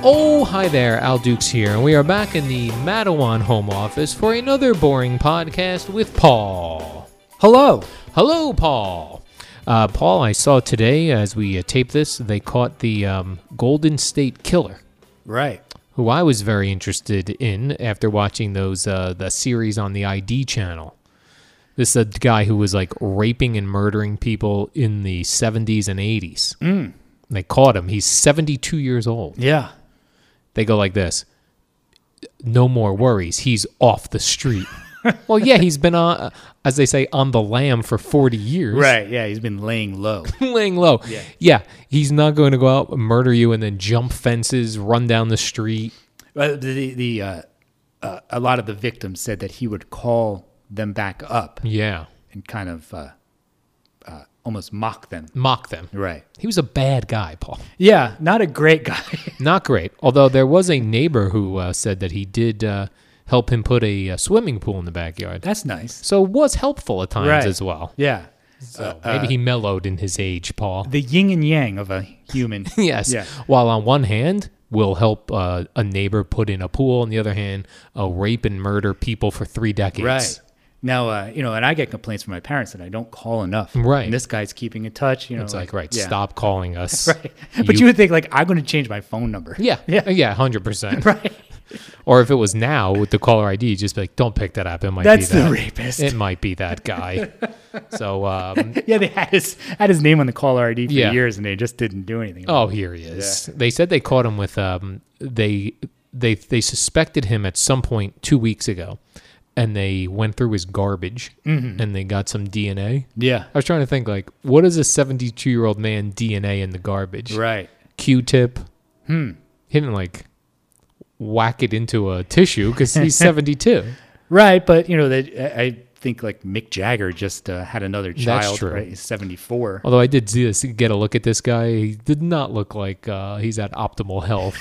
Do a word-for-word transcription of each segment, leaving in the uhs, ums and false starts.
Oh, hi there, Al Dukes here, and we are back in the Matawan home office for another boring podcast with Paul. Hello. Hello, Paul. Uh, Paul, I saw today as we uh, taped this, they caught the um, Golden State Killer. Right. Who I was very interested in after watching those uh, the series on the I D channel. This is a guy who was like raping and murdering people in the seventies and eighties. Mm. They caught him. He's seventy-two years old. Yeah. They go like this. No more worries. He's off the street. Well, yeah, he's been, on, as they say, on the lam for forty years. Right, yeah, he's been laying low. Laying low. Yeah. Yeah, he's not going to go out and murder you and then jump fences, run down the street. Well, the, the, uh, uh, a lot of the victims said that he would call them back up Yeah. and kind of uh, uh, almost mock them. Mock them. Right. He was a bad guy, Paul. Yeah, not a great guy. Not great. Although there was a neighbor who uh, said that he did uh, help him put a, uh swimming pool in the backyard. That's nice. So it was helpful at times Right. as well. Yeah. So Uh, maybe uh, he mellowed in his age, Paul. The yin and yang of a human. Yes. Yeah. While on one hand, will help uh, a neighbor put in a pool. On the other hand, uh, rape and murder people for three decades. Right. Now, uh, you know, and I get complaints from my parents that I don't call enough. Right. And this guy's keeping in touch. You know, It's like, right, yeah. stop calling us. Right. But you would think, like, I'm going to change my phone number. Yeah. Yeah. Yeah, one hundred percent. Right. Or if it was now with the caller I D, just be like, don't pick that up. It might That's be that. the rapist. It might be that guy. So, um, Yeah, they had his had his name on the caller I D for Yeah. years, and they just didn't do anything. about oh, here he is. They said they caught him with, um, they, they, they suspected him at some point two weeks ago, and they went through his garbage, Mm-hmm. and they got some D N A. it. Yeah, I was trying to think, like, what is a seventy-two-year-old man D N A in the garbage? right. Q-tip. Hmm. He didn't, like, whack it into a tissue because he's seventy-two. Right, but you know, that I I think like Mick Jagger just uh, had another child. true. Right, he's seventy-four. Although I did see this, get a look at this guy. He did not look like uh, he's at optimal health.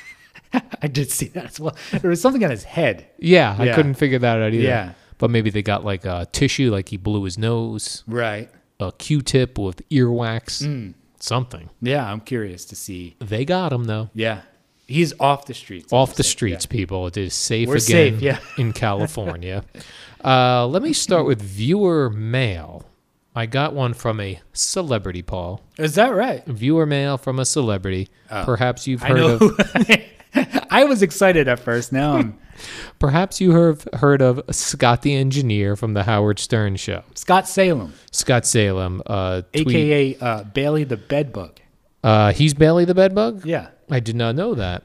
I did see that as well. There was something on his head. Yeah, I Yeah. couldn't figure that out either. Yeah. But maybe they got, like, a tissue, like he blew his nose, Right. a Q-tip with earwax, Mm. something. Yeah, I'm curious to see. They got him, though. Yeah, he's off the streets. Off the Safe, streets, people. It is safe We're again safe, yeah. in California. uh, let me start with viewer mail. I got one from a celebrity, Paul. Yeah. Is that right? Viewer mail from a celebrity. Oh. Perhaps you've I heard know. of. who- I was excited at first. Now I'm Perhaps you have heard of Scott the Engineer from the Howard Stern Show. Scott Salem, Scott Salem, uh, tweet, aka uh, Bailey the Bedbug. uh, he's Bailey the Bedbug. Yeah. I did not know that.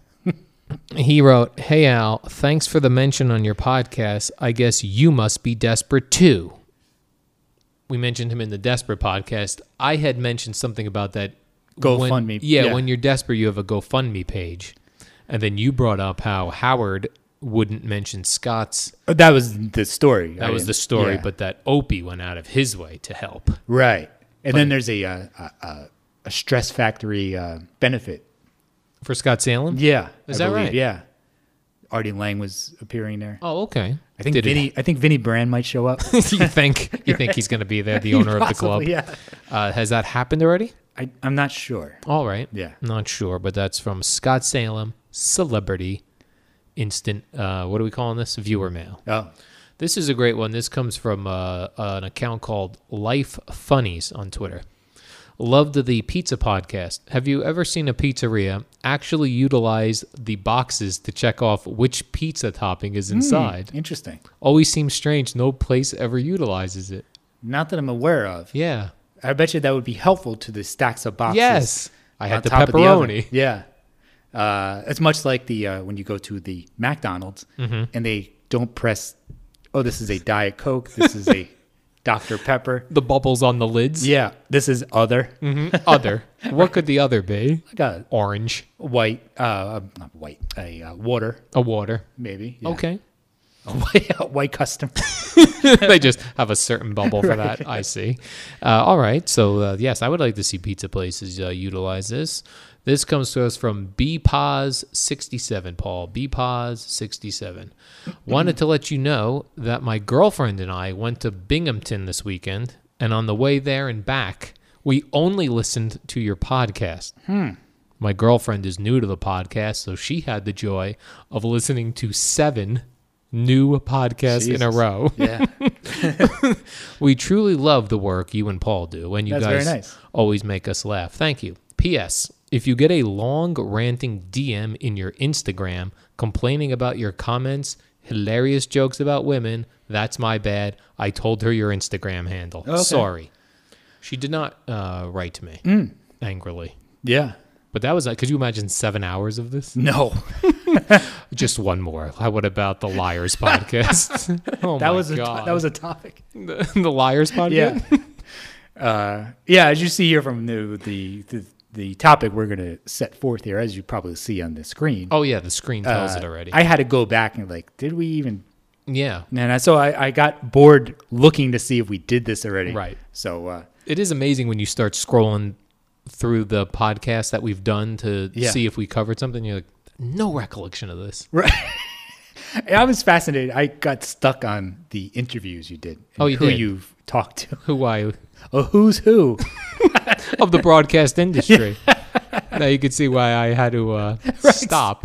He wrote, "Hey Al, thanks for the mention on your podcast. I guess you must be desperate too." We mentioned him in the Desperate podcast. I had mentioned something about that. when- GoFundMe, yeah, yeah. when you're desperate, you have a GoFundMe page. And then you brought up how Howard wouldn't mention Scott's. Oh, that was the story. That I was the didn't- story, yeah. but that Opie went out of his way to help. Right. And then there's a uh, a, a, a stress factory uh, benefit. For Scott Salem? Yeah, Is I that believe, right? Yeah, Artie Lang was appearing there. Oh, okay. I think Did it- Vinny. I think Vinny Brand might show up. you think you think he's going to be there, the owner of the club? Possibly, Yeah, Uh, has that happened already? I, I'm not sure. All right. Yeah. Not sure, but that's from Scott Salem, celebrity, instant, uh, what are we calling this? Viewer mail. Oh, This is a great one. This comes from uh, an account called Life Funnies on Twitter. Loved the pizza podcast. Have you ever seen a pizzeria actually utilize the boxes to check off which pizza topping is inside? interesting. Always seems strange. No place ever utilizes it. Not that I'm aware of. Yeah. I bet you that would be helpful to the stacks of boxes. Yes. I on had the top of oven. pepperoni. Yeah, uh, it's much like the uh, when you go to the McDonald's Mm-hmm. and they don't press. Oh, this is a Diet Coke. This is a Doctor Pepper. The bubbles on the lids. Yeah, this is other. Mhm. Other. What could the other be? I got Orange. white, uh, not white, a uh, water A water. maybe. Yeah. Okay. a white, a white custom. They just have a certain bubble for that. I see. Uh, all right. So, uh, yes, I would like to see pizza places uh, utilize this. This comes to us from B P O Z sixty-seven, Paul. B P O Z sixty-seven. Wanted to let you know that my girlfriend and I went to Binghamton this weekend, and on the way there and back, we only listened to your podcast. Hmm. My girlfriend is new to the podcast, so she had the joy of listening to seven new podcasts in a Jesus. row. Yeah. We truly love the work you and Paul do, and you That's guys very nice. always make us laugh. Thank you. P S. If you get a long ranting D M in your Instagram complaining about your comments, hilarious jokes about women, that's my bad. I told her your Instagram handle. Okay. Sorry. She did not uh, write to me angrily. Yeah. But that was like, could you imagine seven hours of this? No. Just one more. How what about the Liars podcast? Oh that my was a God. to- that was a topic. the, the Liars podcast? Yeah. uh, yeah, as you see here from the the the, the topic we're going to set forth here, as you probably see on the screen. Oh, yeah. The screen tells uh, it already. I had to go back and like, did we even? yeah. And I, so I, I got bored looking to see if we did this already. Right. So uh, It is amazing when you start scrolling through the podcast that we've done to Yeah. see if we covered something. You're like, no recollection of this. right. I was fascinated. I got stuck on the interviews you did. And Oh, you who did? you've talked to. Who I Oh, who's who? of the broadcast industry. Now you can see why I had to uh, stop.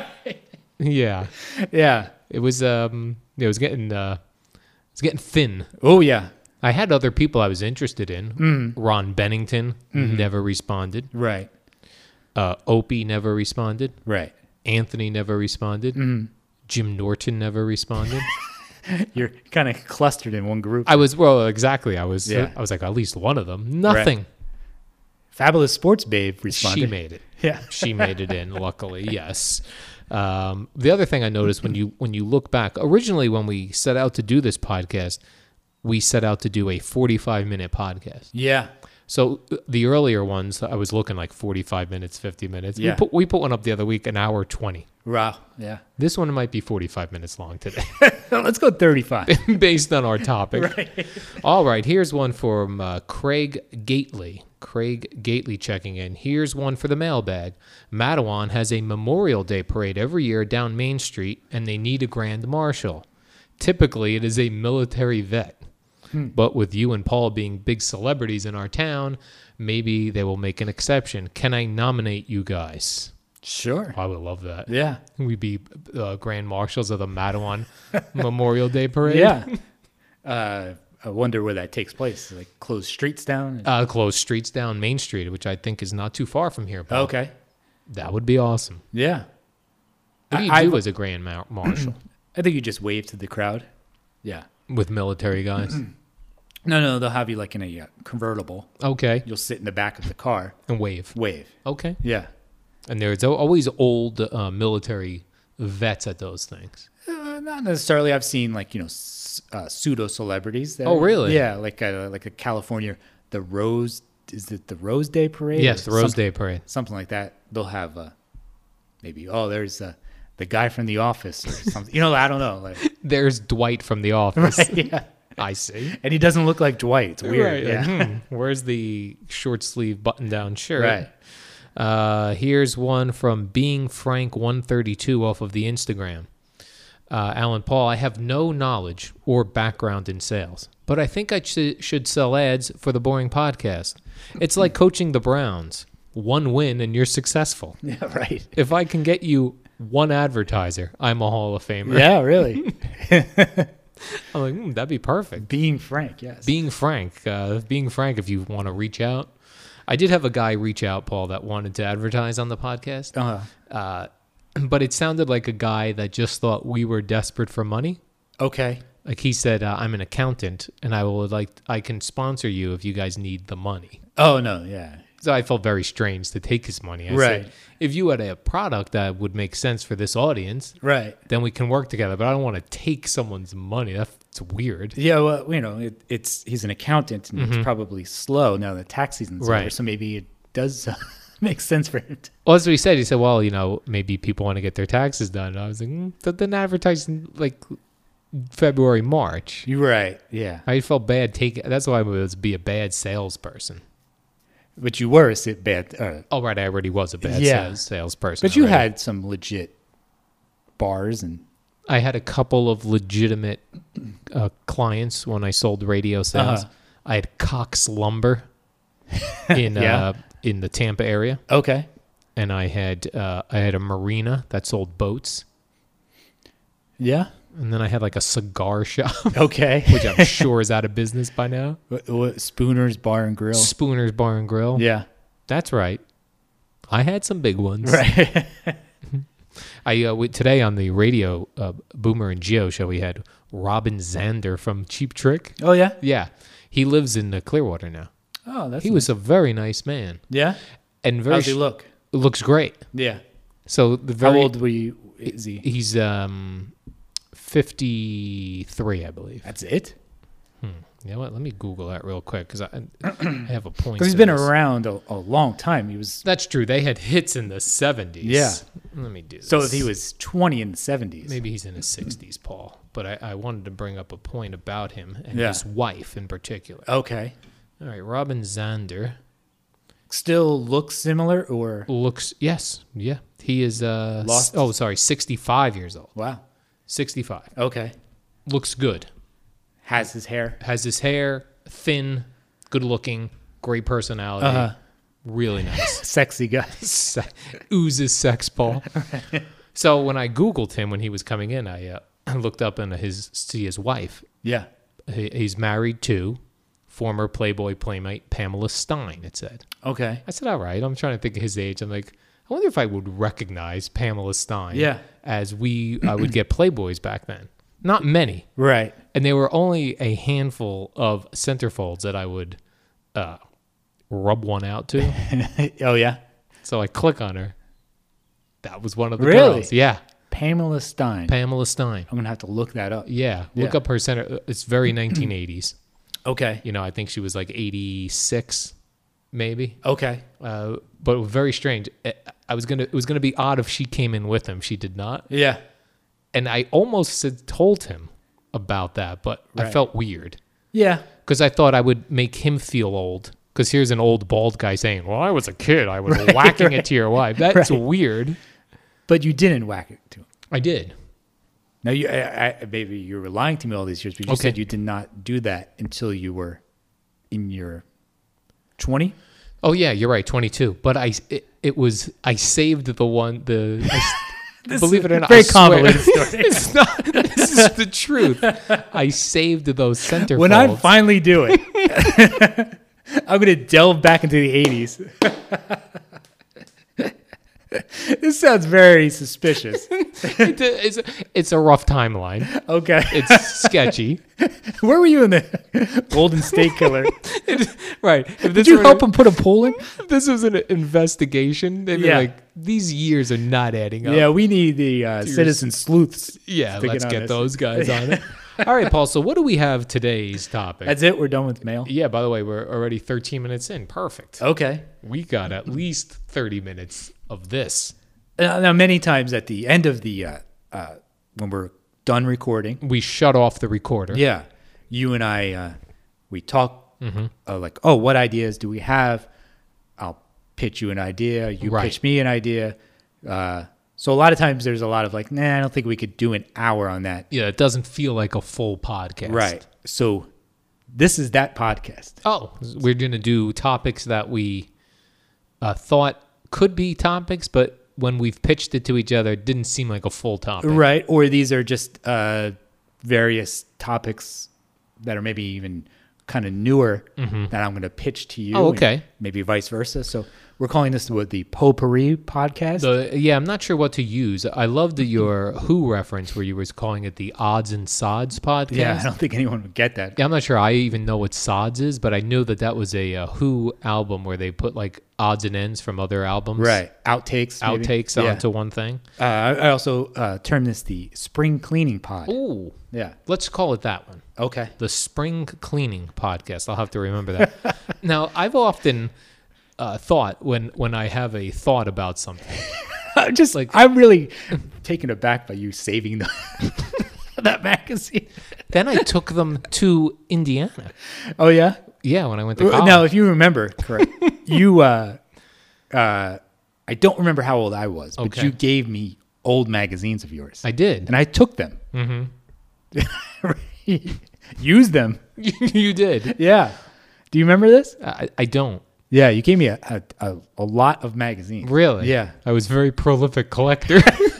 Yeah, Yeah. it was. Um, it was getting. Uh, it was getting thin. Oh, yeah. I had other people I was interested in. Mm. Ron Bennington Mm-hmm. never responded. Right. Uh, Opie never responded. Right. Anthony never responded. Mm. Jim Norton never responded. You're kind of clustered in one group. I was well, exactly. I was. Yeah. I was like at least one of them. Nothing. Fabulous Sports Babe responded. She made it. Yeah. She made it in. Luckily, yes. Um, the other thing I noticed when you when you look back, originally when we set out to do this podcast, we set out to do a forty-five minute podcast. Yeah. So uh, the earlier ones, I was looking like forty-five minutes, fifty minutes. Yeah. We put, we put one up the other week, an hour twenty. Wow. Yeah. This one might be forty-five minutes long today, Let's go thirty-five. based on our topic. Right. All right, here's one from uh, Craig Gately. Craig Gately checking in. Here's one for the mailbag. Matawan has a Memorial Day parade every year down Main Street, and they need a grand marshal. Typically, it is a military vet. Hmm. But with you and Paul being big celebrities in our town, maybe they will make an exception. Can I nominate you guys? Sure. I would love that. Yeah. We'd be uh, grand marshals of the Matawan Memorial Day parade. Yeah. Uh, I wonder where that takes place. Like close streets down. Uh, close streets down Main Street, which I think is not too far from here. Paul. Okay. That would be awesome. Yeah. What do you I- do I've- as a grand mar- marshal I think you just wave to the crowd. Yeah. with military guys? No, no, they'll have you like in a uh, convertible. Okay, You'll sit in the back of the car, and wave. wave. Okay, Yeah. and there's al- always old uh, military vets at those things. Uh, not necessarily. I've seen like you know s- uh, pseudo celebrities. Oh, really? Yeah, like a, like a California, the Rose. Is it the Rose Day Parade? Yes, or the Rose something, Day parade. something like that. They'll have uh, maybe oh, there's uh, the guy from The Office or something. You know, I don't know. Like, There's Dwight from The Office. yeah, I see. and he doesn't look like Dwight. It's weird. Right, Yeah. like, hmm, where's the short sleeve button down shirt? Right. Uh, here's one from Being Frank one thirty-two off of the Instagram. Uh, Alan Paul, I have no knowledge or background in sales, but I think I sh- should sell ads for the Boring Podcast. It's like coaching the Browns. One win and you're successful. Yeah. Right. If I can get you one advertiser, I'm a Hall of Famer. Yeah. Really. I'm like, hmm, that'd be perfect. Being frank. Yes. Being frank, uh, being frank, if you want to reach out. I did have a guy reach out, Paul, that wanted to advertise on the podcast. Uh, Uh, but it sounded like a guy that just thought we were desperate for money. okay. Like he said, uh, I'm an accountant and I will like, I can sponsor you if you guys need the money. Oh no. Yeah. So I felt very strange to take his money. I Right. said, if you had a product that would make sense for this audience, Right. then we can work together. But I don't want to take someone's money. That's weird. Yeah, well, you know, it, it's he's an accountant and it's probably slow now. The tax season's over, Right. so maybe it does uh, make sense for him. To, Well, that's what he said. He said, well, you know, maybe people want to get their taxes done. And I was like, mm, th- then advertise in like February, March. you're right. Yeah, I felt bad taking. That's why I was be a bad salesperson. but you were a sit bad. Uh, Oh, right, I already was a bad Yeah. sales, salesperson. but you already. had some legit bars and I had a couple of legitimate uh, clients when I sold radio sales. Uh-huh. I had Cox Lumber in Yeah. uh, in the Tampa area. okay. and I had uh, I had a marina that sold boats, Yeah. and then I had like a cigar shop, Okay. which I'm sure is out of business by now. What- what- Spooner's Bar and Grill. Spooner's Bar and Grill. Yeah. That's right. I had some big ones. Right. I uh, we, today on the radio uh, Boomer and Geo show we had Robin Zander from Cheap Trick. Oh yeah. Yeah, he lives in uh, Clearwater now. Oh, that's He was a very nice man yeah. and very How's he sh- look? looks great. Yeah. So the How very old were you? Is he? he's um fifty-three, I believe. That's it. You know what? Let me Google that real quick because I, I have a point. Because he's to been this. around a, a long time. He was That's true. They had hits in the seventies. Yeah. Let me do this. so if he was twenty in the seventies. Maybe he's in his sixties, Paul. But I, I wanted to bring up a point about him and Yeah. his wife in particular. Okay. All right, Robin Zander Still looks similar, or looks yes, yeah. He is uh Lost- s- oh, sorry, sixty-five years old. wow. sixty-five. Okay. Looks good. Has his hair. Has his hair thin, good looking, great personality. Uh-huh. Really nice. Sexy guy. Se- oozes sex, Paul. So when I Googled him when he was coming in, I uh, looked up and his see his wife. Yeah. He, he's married to former Playboy playmate Pamela Stein. It said. Okay. I said, all right. I'm trying to think of his age. I'm like, I wonder if I would recognize Pamela Stein. Yeah. As we I would get Playboys back then. Not many, Right. and they were only a handful of centerfolds that I would uh, rub one out to. Oh yeah. So I click on her. That was one of the Really? girls. Yeah, Pamela Stein. Pamela Stein. I'm gonna have to look that up. Yeah, look Yeah. up her center. It's very nineteen eighties. Okay. You know, I think she was like eighty-six, maybe. Okay. Uh, but very strange. I- I was gonna. It was gonna be odd if she came in with him. She did not, Yeah. and I almost said, told him about that, but I Right. felt weird Yeah. because I thought I would make him feel old. Because here's an old bald guy saying, "Well, I was a kid. I was whacking it to your wife." That's Right. weird. But you didn't whack it to him. I did. Now you, I, I, maybe you were lying to me all these years, but you Okay. said you did not do that until you were in your twenty. Oh yeah, you're right. twenty-two. But I, it, it was. I saved the one. The I s- believe it or not, very I swear- convoluted story. It's not. This is the truth. I saved those center. When I folds. finally do it, I'm going to delve back into the eighties. This sounds very suspicious. It- it's, it's a rough timeline. Okay. It's sketchy. Where were you in the Golden State Killer? Right. If Did this you were help him put a pool in? If this was an investigation, they'd be Yeah. like, these years are not adding up. Yeah, we need the uh, citizen sleuths. Yeah, to let's on get this. those guys on it. All right, Paul. So what do we have today's topic? That's it. We're done with mail. yeah, by the way, we're already thirteen minutes in. Perfect. Okay. We got at least thirty minutes of this. Uh, now, many times at the end of the uh, uh, when we're done recording, We shut off the recorder. yeah, you and I uh, we talk Mm-hmm. uh, like, oh, what ideas do we have? I'll pitch you an idea. You Right. pitch me an idea. Uh, so a lot of times there's a lot of like, nah, I don't think we could do an hour on that. Yeah, it doesn't feel like a full podcast. Right. So this is that podcast. Oh, we're going to do topics that we uh, thought could be topics, but when we've pitched it to each other, it didn't seem like a full topic. Right. Or these are just uh, various topics that are maybe even kind of newer that I'm going to pitch to you. Oh, and okay. maybe vice versa. So we're calling this what, the Potpourri podcast. The, yeah, I'm not sure what to use. I loved the, your Who reference where you was calling it the Odds and Sods podcast. yeah, I don't think anyone would get that. Yeah, I'm not sure I even know what Sods is, but I knew that that was a, uh Who album where they put like odds and ends from other albums. Right. Outtakes. maybe. Outtakes Yeah. onto one thing. Uh, I I also uh, term this the spring cleaning pod. Ooh, Yeah. let's call it that one. Okay. The Spring Cleaning Podcast. I'll have to remember that. Now, I've often uh, thought when, when I have a thought about something, I'm just Like- like I'm really taken aback by you saving the, that magazine. then I took them to Indiana. Oh yeah. Yeah, when I went to college. Now, if you remember correct, you uh, uh, I don't remember how old I was, but Okay. you gave me old magazines of yours, I did. and I took them, Mm-hmm. used them. you did. Yeah. Do you remember this? I, I don't. Yeah, you gave me a, a, a, a lot of magazines. Really? Yeah. I was a very prolific collector.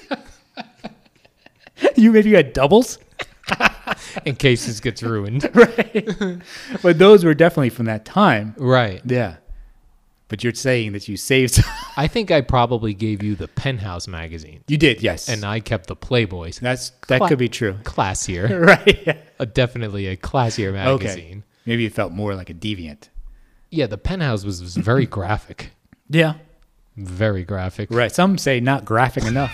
You maybe you had doubles? In case this gets ruined. Right. But those were definitely from that time. Right. Yeah. But you're saying that you saved. I think I probably gave you the Penthouse magazine. You did, yes. And I kept the Playboys. That's that Cla- could be true. Classier. Right. Yeah. A, definitely a classier magazine. Okay. Maybe you felt more like a deviant. Yeah, the Penthouse was, was very graphic. Yeah. Very graphic. Right. Some say not graphic enough.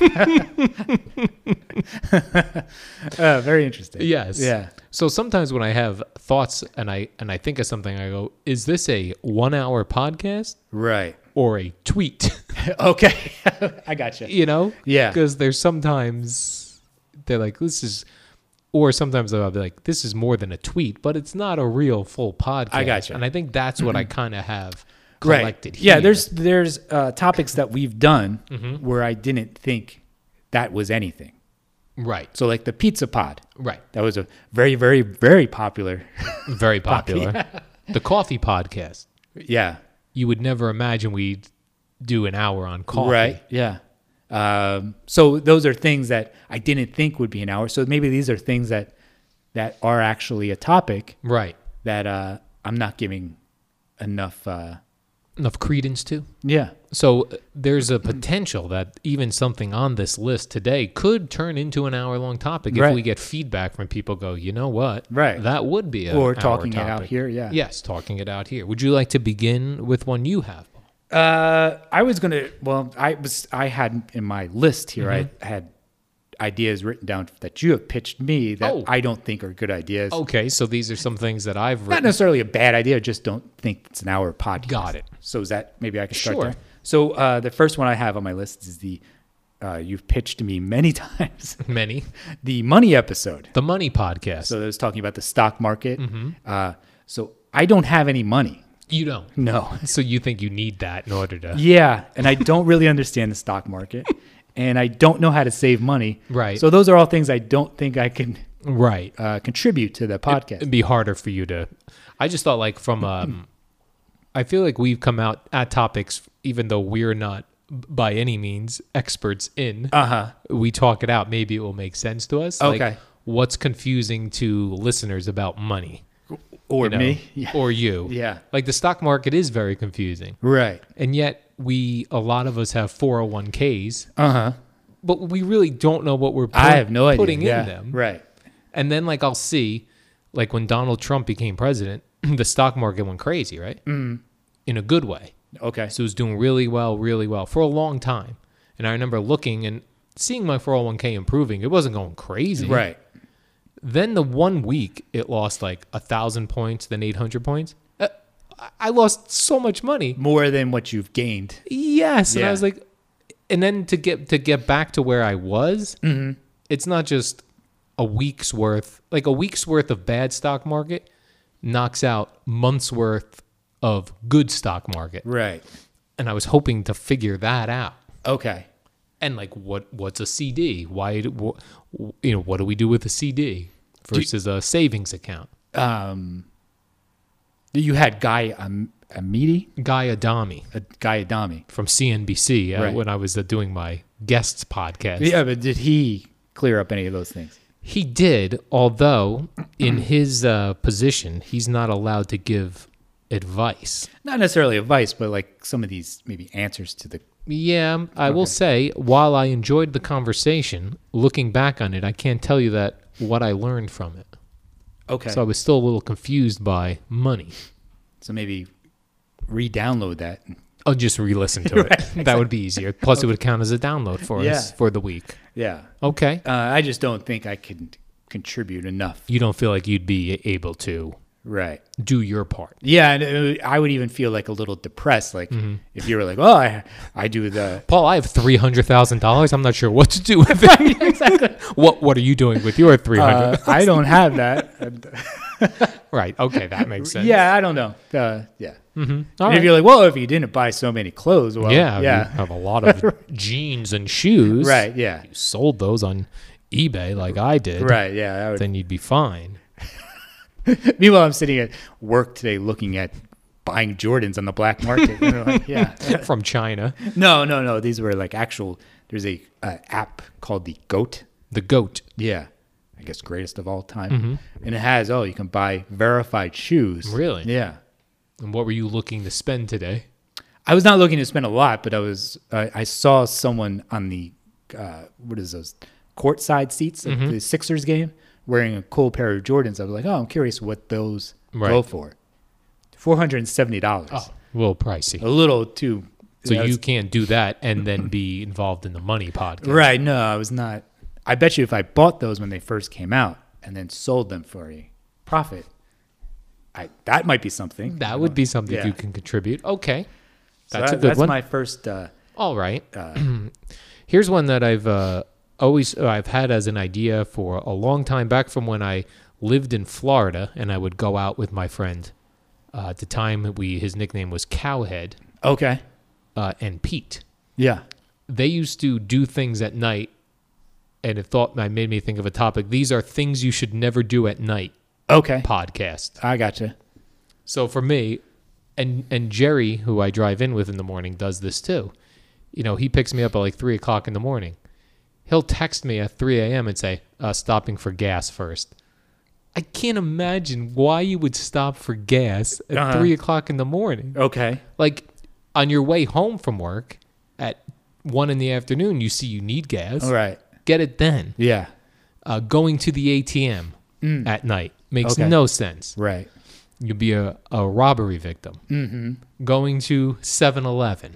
uh, very interesting. Yes. Yeah. So sometimes when I have thoughts and I and I think of something, I go, "Is this a one-hour podcast Right. or a tweet?" Okay. I gotcha. You know? Yeah. Because there's sometimes they're like, "This is," or sometimes I'll be like, "This is more than a tweet," but it's not a real full podcast. I gotcha. And I think that's what I kind of have Right. collected Yeah. here. There's there's uh, topics that we've done Mm-hmm. where I didn't think that was anything. right, So like the pizza pod. right, That was a very, very, very popular. very popular. The coffee podcast. Yeah. You would never imagine we'd do an hour on coffee. Right. Yeah. Um, so those are things that I didn't think would be an hour. So maybe these are things that that are actually a topic Right. that uh, I'm not giving enough. Uh, Enough credence to. yeah. So uh, there's a potential that even something on this list today could turn into an hour long topic if Right. we get feedback from people. Go, you know what? Right. That would be a Or hour talking it out topic." here. Yeah. Yes, talking it out here. Would you like to begin with one you have? Uh, I was gonna. Well, I was. I had in my list here. Mm-hmm. I had ideas written down that you have pitched me that Oh. I don't think are good ideas. Okay, so these are some things that I've Not written. necessarily a bad idea. I just don't think it's an hour podcast. Got it. So is that maybe I can start Sure. there? So uh, the first one I have on my list is the uh, you've pitched to me many times Many. the money episode. The Money Podcast. So that was talking about the stock market. Mm-hmm. Uh, so I don't have any money. you don't. No. So you think you need that in order to. Yeah, and I don't really understand the stock market, and I don't know how to save money. Right. So those are all things I don't think I can Right. uh, contribute to the podcast. It'd be harder for you to. I just thought like from um, I feel like we've come out at topics even though we're not by any means experts in. Uh huh. We talk it out. Maybe it will make sense to us. Like, Okay. what's confusing to listeners about money? Or you know, me. Yeah. Or you. Yeah. Like the stock market is very confusing, Right. and yet we a lot of us have four oh one k's, Uh huh. but we really don't know what we're put, I have no idea. putting yeah. in them. Right. And then like I'll see, like when Donald Trump became president, the stock market went crazy, right? Mm. In a good way. Okay. So it was doing really well, really well for a long time. And I remember looking and seeing my four oh one k improving. It wasn't going crazy. Right. Then the one week it lost like a thousand points, then eight hundred points. Uh, I- I lost so much money. More than what you've gained. Yes, and I Yeah. was like, and then to get to get back to where I was, Mm-hmm. it's not just a week's worth. Like a week's worth of bad stock market knocks out months worth of good stock market. Right. And I was hoping to figure that out. Okay. And like, what what's a C D? Why, do, wh- you know, what do we do with a C D versus a savings account? Um, you had Guy um, Amidi, Guy Adami uh, Guy Adami. from C N B C uh, Right. when I was uh, doing my guests podcast. Yeah, but did he clear up any of those things? He did, although in his uh, position, he's not allowed to give advice. Not necessarily advice, but like some of these maybe answers to the. Yeah, I will say, while I enjoyed the conversation, looking back on it, I can't tell you that what I learned from it. Okay. So So, I was still a little confused by money. maybe re-download that. I'll just re-listen to it. That would be easier. Plus, it would count as a download for us Yeah. for the week. Yeah. Okay. Uh, I just don't think I can contribute enough. You don't feel like you'd be able to Right. do your part. Yeah, and it, I would even feel like a little depressed, like Mm-hmm. if you were like, "Oh, I, I do the." Paul, I have three hundred thousand dollars. I'm not sure what to do with it. Exactly. What What are you doing with your three hundred? Uh, I don't have that. And, Right. Okay, that makes sense. yeah, I don't know. Uh, yeah. All And right. if you're like, well, if you didn't buy so many clothes, well, yeah. yeah, You have a lot of jeans and shoes. right, yeah, You sold those on eBay like I did. right, yeah. That would, Then you'd be fine. meanwhile, I'm sitting at work today looking at buying Jordans on the black market. And they're like, yeah. From China. No, no, no. These were like actual. There's a uh, app called the Goat. The goat. Yeah, I guess greatest of all time. Mm-hmm. And it has oh, you can buy verified shoes. Really? Yeah. And what were you looking to spend today? I was not looking to spend a lot, but I was. Uh, I saw someone on the uh, what is those courtside seats at Mm-hmm. the Sixers game wearing a cool pair of Jordans. I was like, oh, I'm curious what those Right. go for. Four hundred and seventy dollars. Oh, a little pricey. A little too. So know, you it's- can't do that and then be involved in the money podcast. right? No, I was not. I bet you if I bought those when they first came out and then sold them for a profit, I that might be something. That would be something Yeah. you can contribute. Okay. So That's that- a good that's one. my first. Uh, All right. uh, Here's one that I've uh, always uh, I've had as an idea for a long time back from when I lived in Florida and I would go out with my friend. Uh, at the time, we his nickname was Cowhead okay. uh, and Pete. Yeah. They used to do things at night, and it thought I made me think of a topic. These are things you should never do at night. Okay. Podcast. I gotcha. So for me, and and Jerry, who I drive in with in the morning, does this too. You know, he picks me up at like three o'clock in the morning. He'll text me at three a.m. and say, uh, stopping for gas first. I can't imagine why you would stop for gas at Uh-huh. three o'clock in the morning. Okay. Like on your way home from work at one in the afternoon, you see you need gas. All right. Get it then. Yeah. Uh, going to the A T M Mm. at night makes Okay. no sense. Right. You'll be a, a robbery victim. Mm-hmm. Going to seven eleven.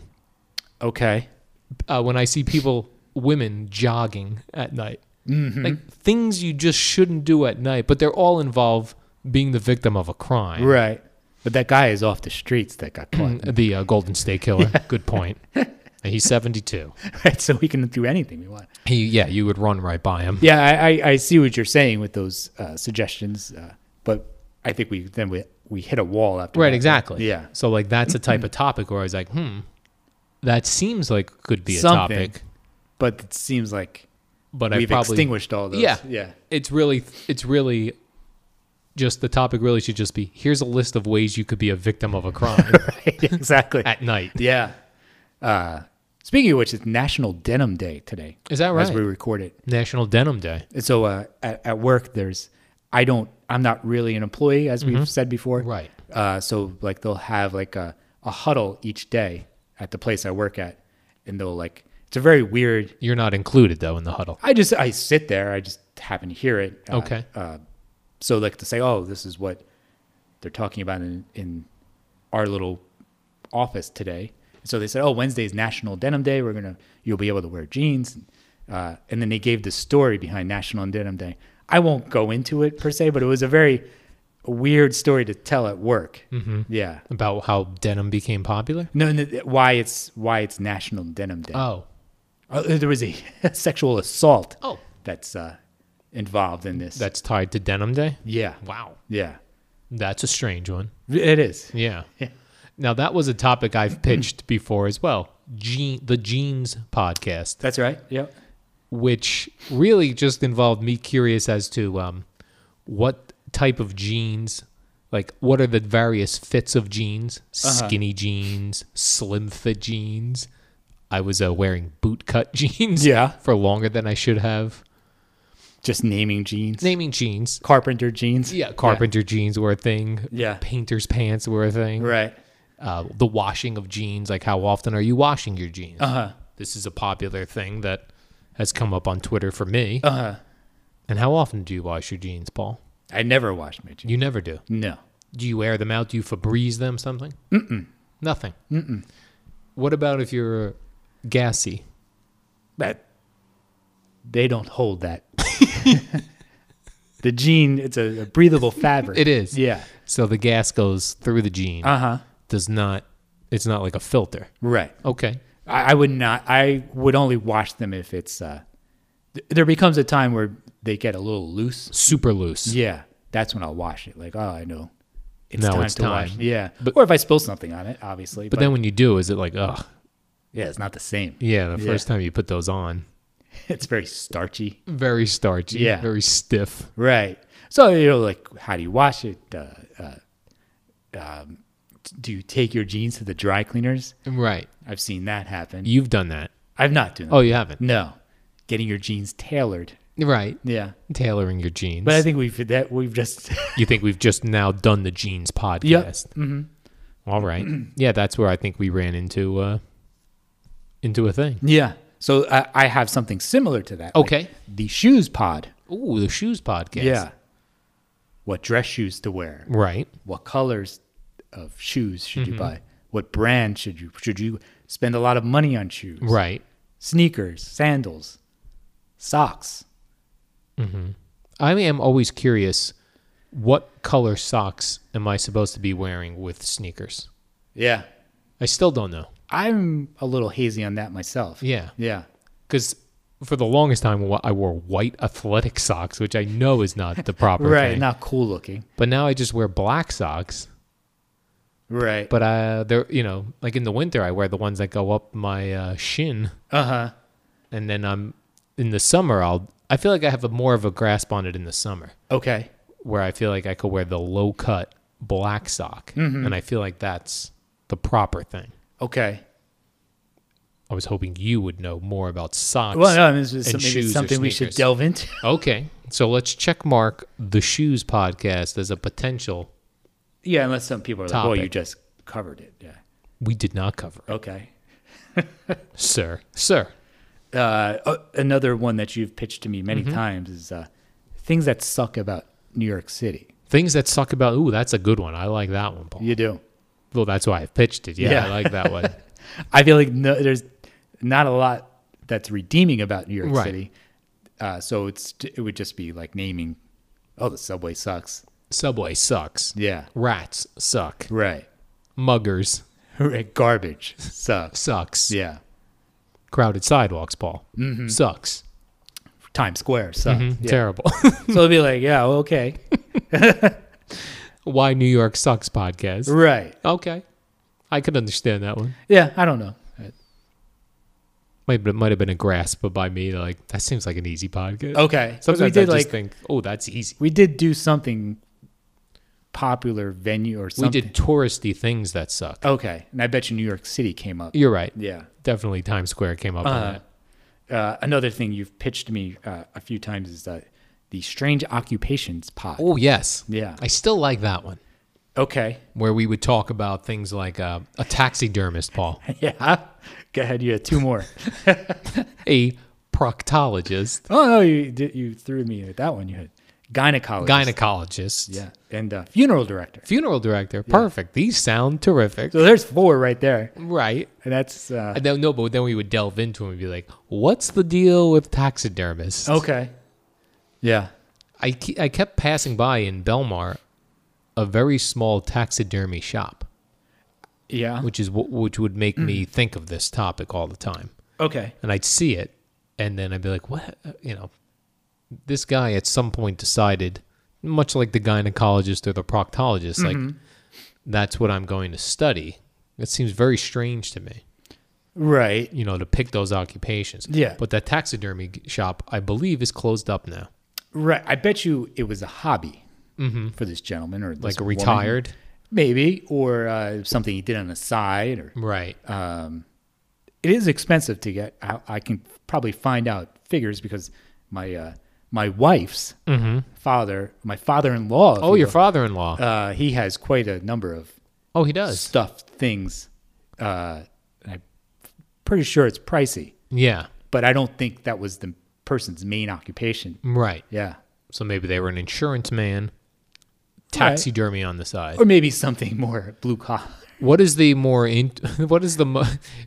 Okay. Uh, when I see people, women jogging at night. Mm-hmm. Like things you just shouldn't do at night, but they're all involve being the victim of a crime. Right. But that guy is off the streets that got caught. The uh, Golden State Killer. Good point. And he's seventy-two. Right. So we can do anything we want. He, yeah, you would run right by him. Yeah, I, I, I see what you're saying with those uh, suggestions, uh, but I think we then we we hit a wall after. Right, that. exactly. Yeah. So like that's a type of topic where I was like, hmm, that seems like could be a Something. topic, But it seems like but I we've probably extinguished all those. Yeah. Yeah. it's really it's really just the topic really should just be here's a list of ways you could be a victim of a crime Right. Exactly. at night. Yeah. Uh, speaking of which, it's National Denim Day today. Is that As we right? record it. National Denim Day. And so uh, at, at work, there's, I don't, I'm not really an employee, as we've said before. Right. Uh, so like they'll have like a, a huddle each day at the place I work at. And they'll like, it's a very weird, You're not included though in the huddle. I just, I sit there, I just happen to hear it. Uh, Okay. Uh, so like to say, oh, this is what they're talking about in, in our little office today. So they said, oh, Wednesday is National Denim Day. We're going to, you'll be able to wear jeans. Uh, and then they gave the story behind National Denim Day. I won't go into it per se, but it was a very weird story to tell at work. Mm-hmm. Yeah. About how denim became popular. No, no, why it's, why it's National Denim Day. Oh. Uh, there was a sexual assault Oh. that's uh, involved in this. That's tied to Denim Day. yeah. Wow. Yeah. That's a strange one. It is. Yeah. Yeah. Now that was a topic I've pitched before as well. Jean, the Jeans podcast, That's right. Yep. which really just involved me curious as to um, what type of jeans, like what are the various fits of jeans, Uh-huh. skinny jeans, slim fit jeans. I was uh, wearing boot cut jeans Yeah. for longer than I should have. Just naming jeans. Naming jeans. Carpenter jeans. Yeah, carpenter jeans were a thing. Yeah. Painter's pants were a thing. Right. Uh, the washing of jeans, like how often are you washing your jeans? Uh huh. This is a popular thing that has come up on Twitter for me. Uh huh. And how often do you wash your jeans, Paul? I never washed my jeans. You never do. No. Do you air them out? Do you Febreze them something? Mm-mm. Nothing. Mm-mm. What about if you're gassy? That they don't hold that. The jean, it's a, a breathable fabric. It is. Yeah. So the gas goes through the jean. Uh huh. Does not, it's not like a filter. Right. Okay. I, I would not. I would only wash them if it's. Uh, th- there becomes a time where they get a little loose. Super loose. Yeah, that's when I'll wash it. Like, oh, I know. It's Now time it's to time. wash. Yeah. But- or if I spill something on it, obviously. But then when you do, is it like, ugh? yeah, it's not the same. Yeah, the Yeah. first time you put those on, It's very starchy. very starchy. Yeah. Very stiff. Right. So, you know, like, how do you wash it? Uh, uh, um, do you take your jeans to the dry cleaners? Right. I've seen that happen. You've done that. I've not done that. Oh, you haven't? No. Getting your jeans tailored. Right. Yeah. Tailoring your jeans. But I think we've that we've just You think we've just now done the jeans podcast? Yep. Mm-hmm. All right. Yeah, that's where I think we ran into uh, into a thing. Yeah. So I, I have something similar to that. Okay. Like the shoes pod. Ooh, the shoes podcast. Yeah. What dress shoes to wear? Right. What colors of shoes should Mm-hmm. you buy? What brand should you should you spend a lot of money on shoes? Right. Sneakers, sandals, socks. I am always curious, what color socks am I supposed to be wearing with sneakers? Yeah. I still don't know. I'm a little hazy on that myself. Yeah. Yeah. Because for the longest time, I wore white athletic socks, which I know is not the proper Right. thing. Not cool looking. But now I just wear black socks. Right. But uh, they're, you know, like in the winter, I wear the ones that go up my uh, shin. Uh huh. And then I'm in the summer, I'll, I feel like I have a more of a grasp on it in the summer, Okay. where I feel like I could wear the low cut black sock. Mm-hmm. And I feel like that's the proper thing. Okay. I was hoping you would know more about socks. Well, no, I mean, this is and something, shoes or something we should sneakers. delve into. Okay. So let's check mark the shoes podcast as a potential. Yeah, unless some people are like, "Oh, you Topic. just covered it." Yeah. We did not cover it, Okay. sir. Sir. Uh, uh, another one that you've pitched to me many Mm-hmm. times is uh, things that suck about New York City. Things that suck about, ooh, that's a good one. I like that one, Paul. You do. Well, that's why I pitched it. Yeah, Yeah. I like that one. I feel like no, there's not a lot that's redeeming about New York Right. City. Uh, so it's it would just be like naming, oh, the subway sucks. Subway sucks. Yeah. Rats suck. Right. Muggers Right. Garbage sucks. sucks. Yeah. Crowded sidewalks, Paul. Mm-hmm. Sucks. Times Square sucks. Mhm. Yeah. Terrible. So it'll be like, yeah, well, okay. Why New York Sucks podcast. Right. Okay. I could understand that one. Yeah, I don't know. Might, might have been a grasp by me. Like, that seems like an easy podcast. Okay. 'Cause Sometimes we did I like just think, oh, that's easy. we did do something popular venue or We something. did touristy things that suck. Okay. And I bet you New York City came up. You're right. Yeah. Definitely Times Square came up on Uh, that. uh, another thing you've pitched to me uh, a few times is uh, the strange occupations pod. Oh, yes. Yeah. I still like that one, Okay. where we would talk about things like uh, a taxidermist, Paul, Yeah. Go ahead. You had two more. a proctologist, Oh no, you did. You threw me at that one. You had gynecologist. gynecologist, Yeah. And uh, funeral director. funeral director. Perfect. These sound terrific. So there's four right there, Right. and that's uh, And then, no, but then we would delve into it and be like, what's the deal with taxidermists? okay. Yeah. I, ke- I kept passing by in Belmar a very small taxidermy shop, Yeah. which is w- which would make me think of this topic all the time. Okay. And I'd see it, and then I'd be like, what? You know, this guy at some point decided, much like the gynecologist or the proctologist, like, that's what I'm going to study. It seems very strange to me, Right. you know, to pick those occupations. Yeah. But that taxidermy g- shop, I believe, is closed up now. Right. I bet you it was a hobby for this gentleman, or this Like woman. retired. maybe, or uh, something he did on the side, or Right. um, it is expensive to get. I, I can probably find out figures because my uh, my wife's father, my father-in-law. if Oh, you your will, father-in-law. Uh, he has quite a number of oh, he does. stuffed things. Uh, I'm pretty sure it's pricey, Yeah. but I don't think that was the person's main occupation. Right. Yeah. So maybe they were an insurance man, taxidermy on the side. Or maybe something more blue collar. What is the more in? What is the? Mo-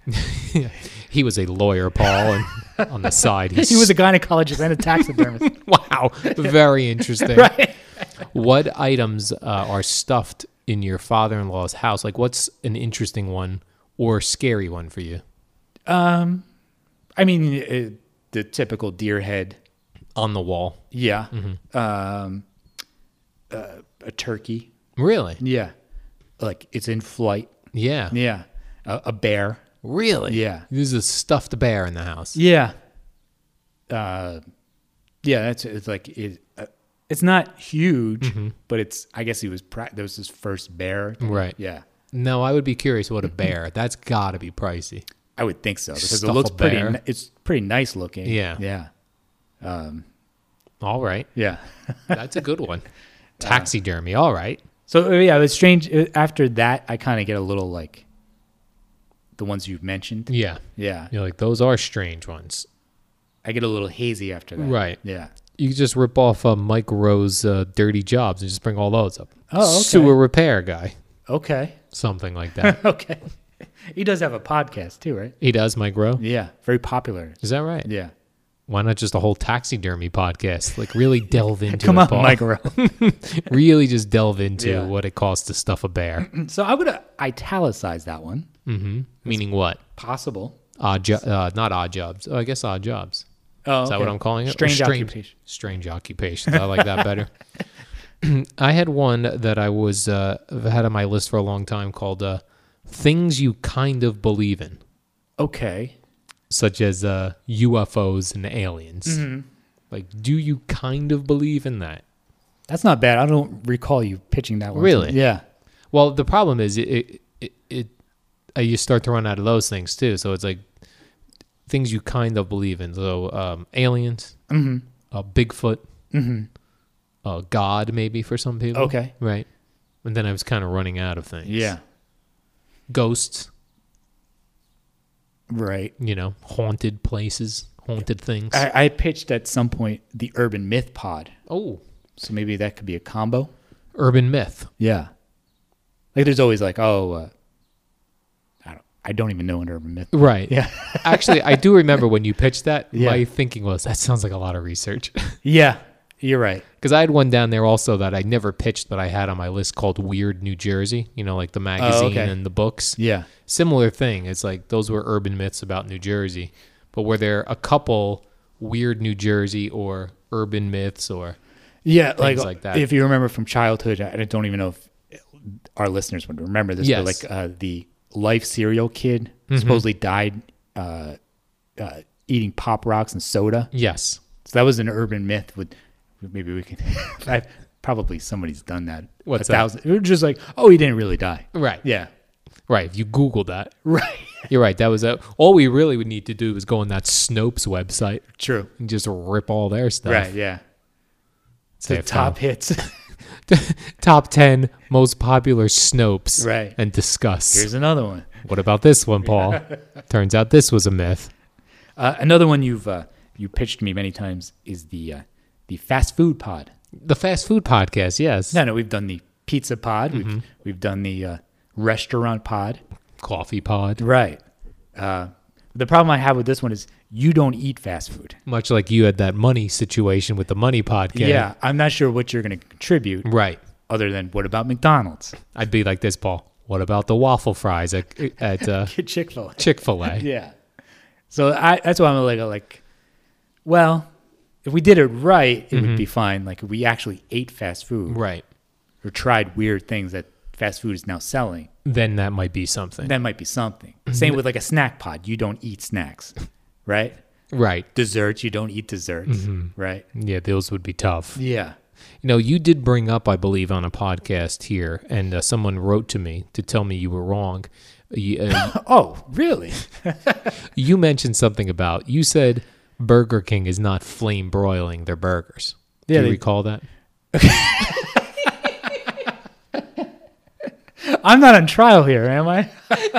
he was a lawyer, Paul, and on the side He was a gynecologist and a taxidermist. wow, very interesting. Right. What items uh, are stuffed in your father-in-law's house? Like, what's an interesting one or scary one for you? Um, I mean, uh, the typical deer head. On the wall, Yeah. Um, uh, a turkey. really? Yeah. Like it's in flight. Yeah, Yeah. A, a bear. really? Yeah. There's a stuffed bear in the house. Yeah. Uh, yeah. That's it's like it. Uh, it's not huge, but it's. I guess he was. Pra- that was his first bear. Right. Yeah. No, I would be curious what a bear. That's got to be pricey. I would think so because Stuff it looks a pretty. bear. ni- It's pretty nice looking. Yeah. Yeah. All right. Yeah. That's a good one. Taxidermy. All right. So uh, yeah, it was strange. Uh, After that, I kind of get a little like the ones you've mentioned. Yeah. Yeah. You're like, those are strange ones. I get a little hazy after that. Right. Yeah. You could just rip off uh, Mike Rowe's uh, Dirty Jobs and just bring all those up. Oh, okay. Sewer repair guy. Okay. Something like that. Okay. He does have a podcast too, right? He does, Mike Rowe? Yeah. Very popular. Is that right? Yeah. Why not just a whole taxidermy podcast? Like really delve into Come it, on, Paul. Mike Rowe. Really just delve into Yeah. what it costs to stuff a bear. So I would uh, italicize that one. hmm Meaning what? Possible. Odd jo- uh, not odd jobs. Oh, I guess odd jobs. Oh, Is that okay. what I'm calling it? Or Strange occupation. Strange occupations. I like that better. I had one that I was uh, I've had on my list for a long time called uh, "Things You Kind of Believe in," Okay. such as uh, U F Os and aliens. Mm-hmm. Like, do you kind of believe in that? That's not bad. I don't recall you pitching that one. Really? Yeah. Well, the problem is it it, it, it uh, you start to run out of those things too. So it's like things you kind of believe in. So um, aliens, Mm-hmm. uh, Bigfoot, Mm-hmm. uh, God, maybe for some people. Okay. Right. And then I was kind of running out of things. Yeah. Ghosts, Right. you know, haunted places, haunted things. I, I pitched at some point the urban myth pod. oh, So maybe that could be a combo. urban myth. Yeah. Like there's always like, oh, uh, I don't, I don't even know an urban myth. Right. Yeah. Actually, I do remember when you pitched that, Yeah. my thinking was, that sounds like a lot of research. Yeah. You're right. Because I had one down there also that I never pitched, but I had on my list called Weird New Jersey, you know, like the magazine okay. and the books. Yeah. Similar thing. It's like those were urban myths about New Jersey. But were there a couple weird New Jersey or urban myths or Yeah. things Like, like that? if you remember from childhood, I don't even know if our listeners would remember this, Yes. but like uh, the Life cereal kid Mm-hmm. supposedly died uh, uh, eating Pop Rocks and soda. Yes. So that was an urban myth. With maybe we can. I, probably somebody's done that. What's a that? thousand, It was just like, oh, he didn't really die. Right. Yeah. Right. If you Googled that, Right. you're right. That was a, all we really would need to do is go on that Snopes website True. and just rip all their stuff. Right. Yeah. Say The if top that- hits. top ten most popular Snopes. Right. And discuss. Here's another one. What about this one, Paul? Turns out this was a myth. Uh, another one you've uh, you pitched me many times is the uh, the fast food pod. The fast food podcast, yes. No, no, we've done the pizza pod. Mm-hmm. We've we've done the uh, restaurant pod. Coffee pod. Right. Uh, the problem I have with this one is you don't eat fast food. Much like you had that money situation with the money podcast. Yeah, I'm not sure what you're going to contribute Right. other than what about McDonald's? I'd be like this, Paul. What about the waffle fries at, at uh, Chick-fil-A. Chick-fil-A? Yeah. So I, that's why I'm like, like, well, if we did it right, it would be fine. Like if we actually ate fast food Right. or tried weird things that fast food is now selling, Then that might be something. that might be something. Same with like a snack pod. You don't eat snacks, right? Right. Desserts, you don't eat desserts, right? Yeah, those would be tough. Yeah. You know, you did bring up, I believe, on a podcast here, and uh, someone wrote to me to tell me you were wrong. You, uh, Oh, really? you mentioned something about, you said Burger King is not flame broiling their burgers. Do Yeah, you they- recall that? I'm not on trial here, am I?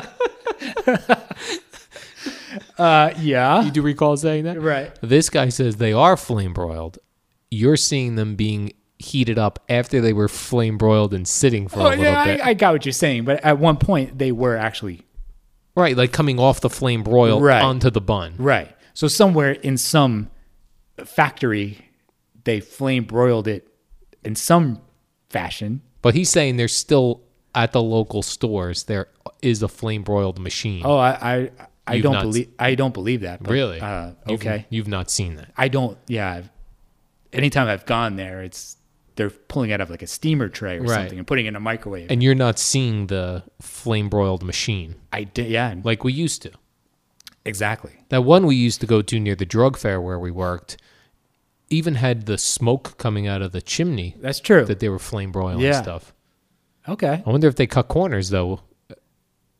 uh, yeah. You do recall saying that? Right. This guy says they are flame broiled. You're seeing them being heated up after they were flame broiled and sitting for Oh, a little yeah, bit. I, I got what you're saying, but at one point they were actually Right, like coming off the flame broil Right. onto the bun. right. So somewhere in some factory, they flame broiled it in some fashion. But he's saying there's still at the local stores there is a flame broiled machine. Oh, I I, I You've don't not believe I don't believe that. but, really? Uh, You've- okay. You've, not seen that. I don't. Yeah. I've, anytime I've gone there, it's they're pulling out of like a steamer tray or Right. something and putting it in a microwave. And you're not seeing the flame broiled machine I did. Yeah. like we used to. Exactly. That one we used to go to near the drug fair where we worked even had the smoke coming out of the chimney That's true. that they were flame broiling Yeah. stuff. Okay. I wonder if they cut corners though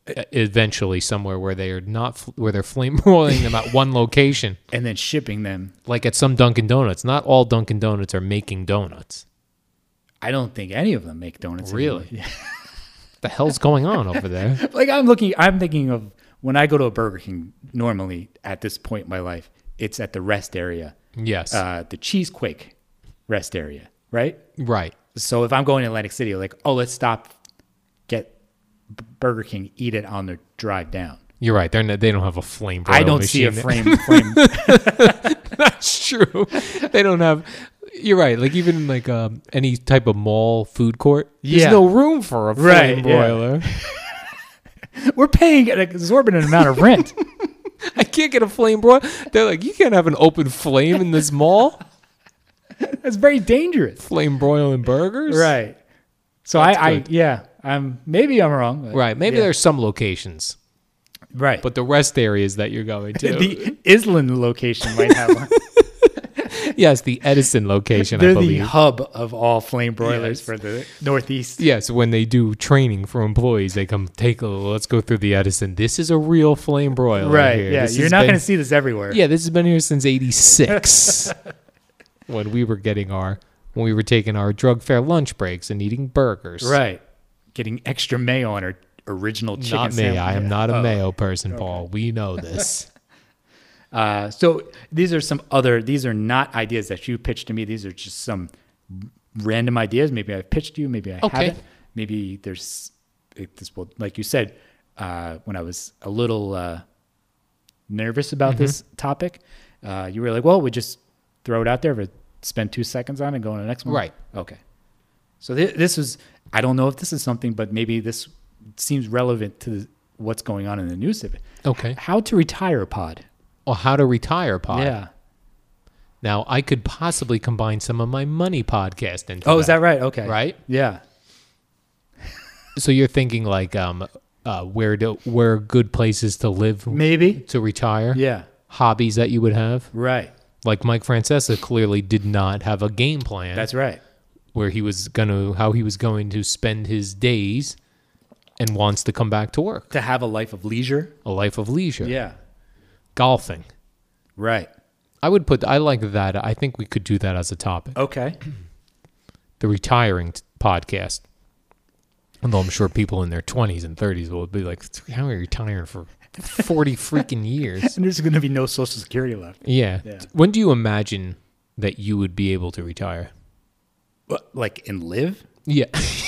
e- eventually somewhere where they are not fl- where they're flame broiling them at one location, and then shipping them. like at some Dunkin' Donuts. Not all Dunkin' Donuts are making donuts. I don't think any of them make donuts. Really? anymore. The hell's going on over there? Like I'm looking, I'm thinking of when I go to a Burger King. Normally, at this point in my life, it's at the rest area, Yes. uh, the Cheesequake rest area, right? right. So if I'm going to Atlantic City, like, oh, let's stop, get B- Burger King, eat it on the drive down. You're right. They're not, they don't have a flame broil I don't see a machine. frame. frame. That's true. They don't have. You're right. Like even in like um, any type of mall food court, there's Yeah. no room for a flame Right, yeah. broiler. We're paying an exorbitant amount of rent. I can't get a flame broiler. They're like, you can't have an open flame in this mall. That's very dangerous. Flame broiling burgers, Right. So That's I, I, good. yeah, I'm maybe I'm wrong. but Right. Maybe yeah. there's some locations, right, but the rest areas that you're going to, the Island location might have one. yes, the Edison location, I They're the believe. hub of all flame broilers Yes. for the Northeast. Yes, when they do training for employees, they come take a let's go through the Edison. This is a real flame broiler. Right. here. Yeah. This You're has not been- going to see this everywhere. Yeah, this has been here since eighty-six when we were getting our when we were taking our drug fair lunch breaks and eating burgers. Right. Getting extra mayo on our original chicken Not me. sandwich. I am Yeah. not a Oh. mayo person, Paul. We know this. Uh, so these are some other. These are not ideas that you pitched to me. These are just some random ideas. Maybe I've pitched you. Maybe I Okay. haven't. Maybe there's it, this. Will, like you said, uh, when I was a little uh, nervous about Mm-hmm. this topic, uh, you were like, "Well, we just throw it out there, but spend two seconds on it, and go on to the next one." Right. Okay. So th- this is. I don't know if this is something, but maybe this seems relevant to what's going on in the news of it. Okay. How to retire pod. Well, how to retire pod. Yeah. Now, I could possibly combine some of my money podcast into Oh, is that right? Okay. right? Yeah. So you're thinking like um uh where do where are good places to live Maybe. to retire? Yeah. Hobbies that you would have? Right. Like Mike Francesa clearly did not have a game plan. That's right. where he was gonna how he was going to spend his days and wants to come back to work. To have a life of leisure. A life of leisure. Yeah. Golfing. Right. I would put I like that. I think we could do that as a topic. Okay. The retiring t- podcast. Although I'm sure people in their twenties and thirties will be like, how are you retiring for forty freaking years? And there's going to be no Social Security left. Yeah. Yeah. When do you imagine that you would be able to retire? What, like and live? Yeah.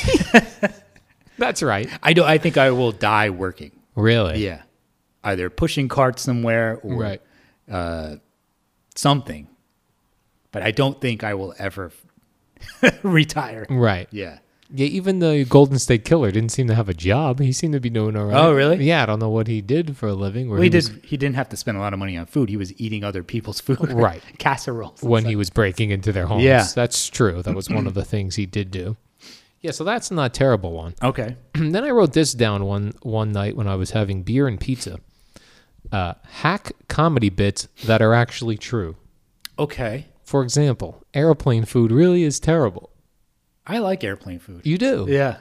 That's right. I do. I think I will die working. Really? Yeah. Either pushing carts somewhere or Right. uh, something. But I don't think I will ever retire. Right. Yeah. Yeah, even the Golden State Killer didn't seem to have a job. He seemed to be doing all right. Oh, really? Yeah, I don't know what he did for a living. Where Well, he, was- did. He didn't have to spend a lot of money on food. He was eating other people's food. Right. Casseroles. and when stuff. he was breaking into their homes. Yeah. That's true. That was one of the things he did do. Yeah, so that's not a terrible one. Okay. Then I wrote this down one one night when I was having beer and pizza. Uh, hack comedy bits that are actually true. Okay. For example, airplane food really is terrible. I like airplane food. You do. Yeah.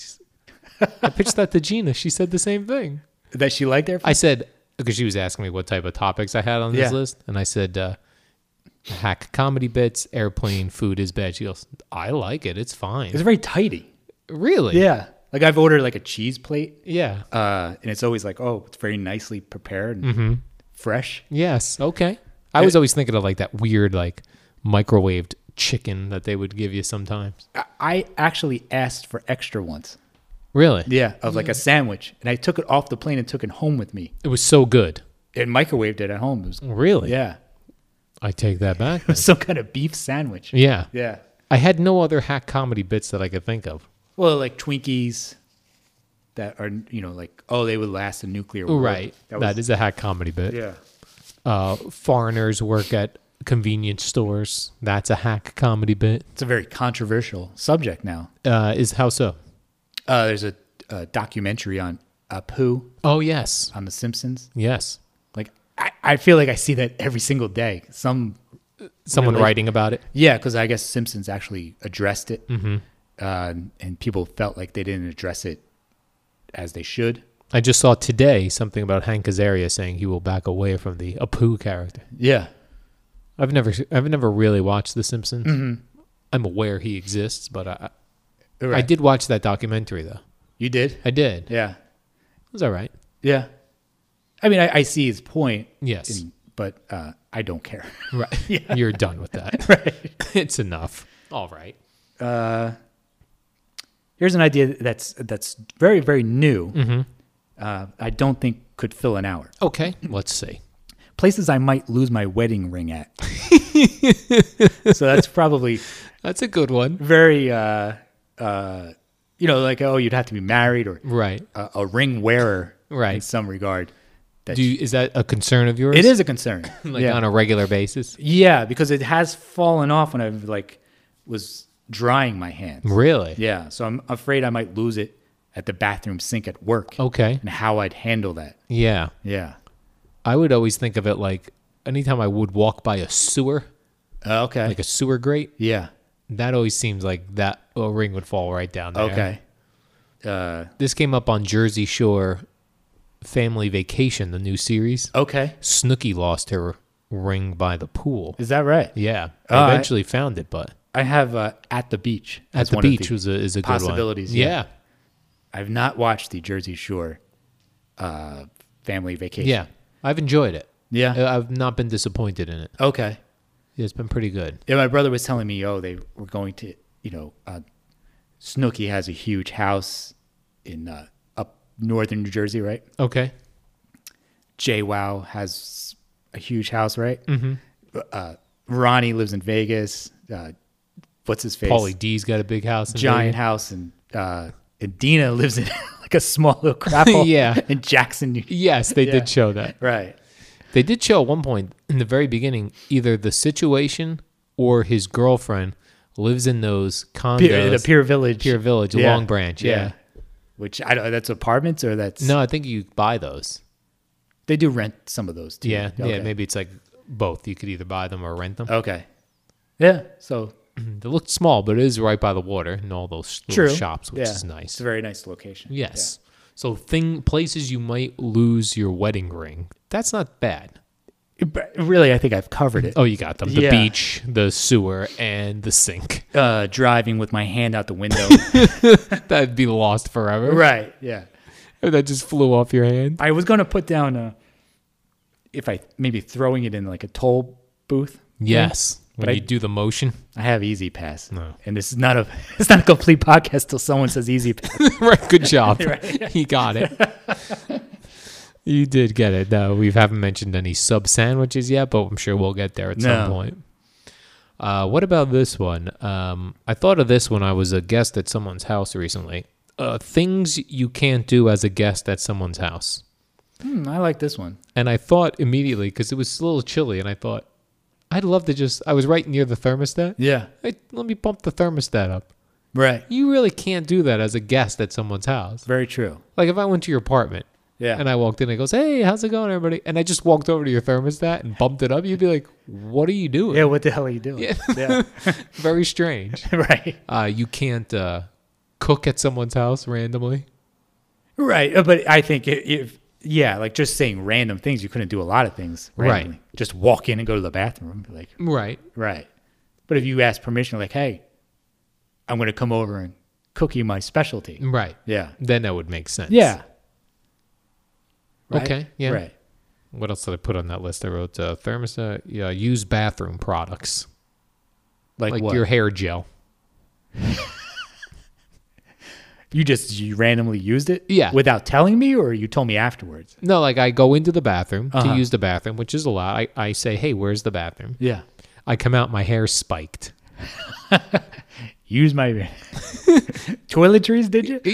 I pitched that to Gina. She said the same thing. That she liked airplane I said, because she was asking me what type of topics I had on this Yeah. list. And I said, uh, hack comedy bits, airplane food is bad. She goes, I like it. It's fine. It's very tidy. Really? Yeah. Like I've ordered like a cheese plate, Yeah. uh, and it's always like, oh, it's very nicely prepared and Mm-hmm. fresh. Yes. Okay. I was always thinking of like that weird, like microwaved chicken that they would give you sometimes. I- I actually asked for extra once. Really? Yeah, of like a sandwich, and I took it off the plane and took it home with me It was so good. and microwaved it at home. It was Really? yeah, I take that back. it was some kind of beef sandwich. Yeah. Yeah. I had no other hack comedy bits that I could think of. Well, like Twinkies that are you know like oh they would last a nuclear war. Right. That that was, is a hack comedy bit. yeah. Uh, foreigners work at convenience stores. That's a hack comedy bit. It's a very controversial subject now. Uh, is how so? Uh, there's a, a documentary on Apu Oh, yes. on The Simpsons. Yes. Like I, I feel like I see that every single day. Some Someone Really? writing about it. yeah, because I guess Simpsons actually addressed it, Mm-hmm. uh, and people felt like they didn't address it as they should. I just saw today something about Hank Azaria saying he will back away from the Apu character. Yeah. I've never, I've never really watched The Simpsons. Mm-hmm. I'm aware he exists, but I, Right. I did watch that documentary though. You did? I did. Yeah. It was all right. Yeah. I mean, I, I see his point. Yes. in- but uh, I don't care. Right. Yeah. You're done with that. Right. It's enough. All right. Uh, here's an idea that's that's very, very new. Mm-hmm. Uh, I don't think could fill an hour. Okay. Let's see. Places I might lose my wedding ring at. So that's probably That's a good one. very, uh, uh, you know, like, oh, you'd have to be married or Right. a, a ring wearer Right. in some regard. That Do you, is that a concern of yours? it is a concern. like yeah. on a regular basis. Yeah, because it has fallen off when I like was drying my hands. Really? Yeah, so I'm afraid I might lose it at the bathroom sink at work. Okay. And how I'd handle that. Yeah. Yeah. I would always think of it like anytime I would walk by a sewer, Uh, okay. like a sewer grate, yeah. that always seems like that a ring would fall right down there. Okay. Uh, This came up on Jersey Shore Family Vacation, the new series. okay. Snooki lost her ring by the pool. Is that right? Yeah. Oh, I I- eventually found it, but I have uh, At the Beach. At as the one of Beach was a, is a good one. possibilities, Yeah. yeah. I've not watched the Jersey Shore uh, Family Vacation. Yeah. I've enjoyed it. Yeah. I- I've not been disappointed in it. Okay. It's been pretty good. Yeah, my brother was telling me, oh, they were going to, you know, uh, Snooki has a huge house in uh, up northern New Jersey, right? Okay. JWoww has a huge house, right? Mm-hmm. Uh, Ronnie lives in Vegas. Uh, what's his face? Paulie D's got a big house. In Giant Vegas. house, and uh, and Dina lives in like a small little crap hole. Yeah. in Jackson, New Yes, they Yeah. did show that. Right. They did show at one point in the very beginning either the situation or his girlfriend lives in those condos. Pier, the Pier Village. Pier Village, Yeah. Long Branch. Yeah. Which I don't. That's apartments or that's No, I think you buy those. They do rent some of those too. Yeah. Okay. Yeah. Maybe it's like both. You could either buy them or rent them. Okay. Yeah. So They look small, but it is right by the water and all those little true. shops, which Yeah. is nice. It's a very nice location. Yes. So thing places you might lose your wedding ring. That's not bad. Yeah. But really, I think I've covered it. Oh, you got them. The Yeah. beach, the sewer, and the sink. Uh, driving with my hand out the window. That'd be lost forever. Right. Yeah. That just flew off your hand. I was going to put down a, if I maybe throwing it in like a toll booth. Yes. But When I- you do the motion. I have Easy Pass. No. And this is not a it's not a complete podcast till someone says Easy Pass. Right. Good job. Right. You got it. You did get it. No, we haven't mentioned any sub sandwiches yet, but I'm sure we'll get there at some No. point. Uh, what about this one? Um, I thought of this when I was a guest at someone's house recently. Uh, things you can't do as a guest at someone's house. Hmm, I like this one. And I thought immediately, because it was a little chilly, and I thought, I'd love to just, I was right near the thermostat. Yeah. Hey, let me bump the thermostat up. Right. You really can't do that as a guest at someone's house. Very true. Like if I went to your apartment Yeah. and I walked in and it goes, hey, how's it going, everybody? And I just walked over to your thermostat and bumped it up, you'd be like, what are you doing? yeah. What the hell are you doing? Yeah. Yeah. Very strange. right. Uh, you can't uh, cook at someone's house randomly. Right. Uh, But I think if, if yeah, like just saying random things, you couldn't do a lot of things Right. randomly. Just walk in and go to the bathroom and be like, Right. right. But if you ask permission, like, hey, I'm going to come over and cook you my specialty. Right. Yeah. Then that would make sense. Yeah. Right? Okay, yeah. Right. What else did I put on that list? I wrote uh, thermostat, yeah, use bathroom products. Like, Like what? your hair gel. You just you randomly used it? Yeah. Without telling me, or you told me afterwards? No, like I go into the bathroom Uh-huh. to use the bathroom, which is a lot. I, I say, hey, where's the bathroom? Yeah. I come out, my hair's spiked. Use my toiletries, did you?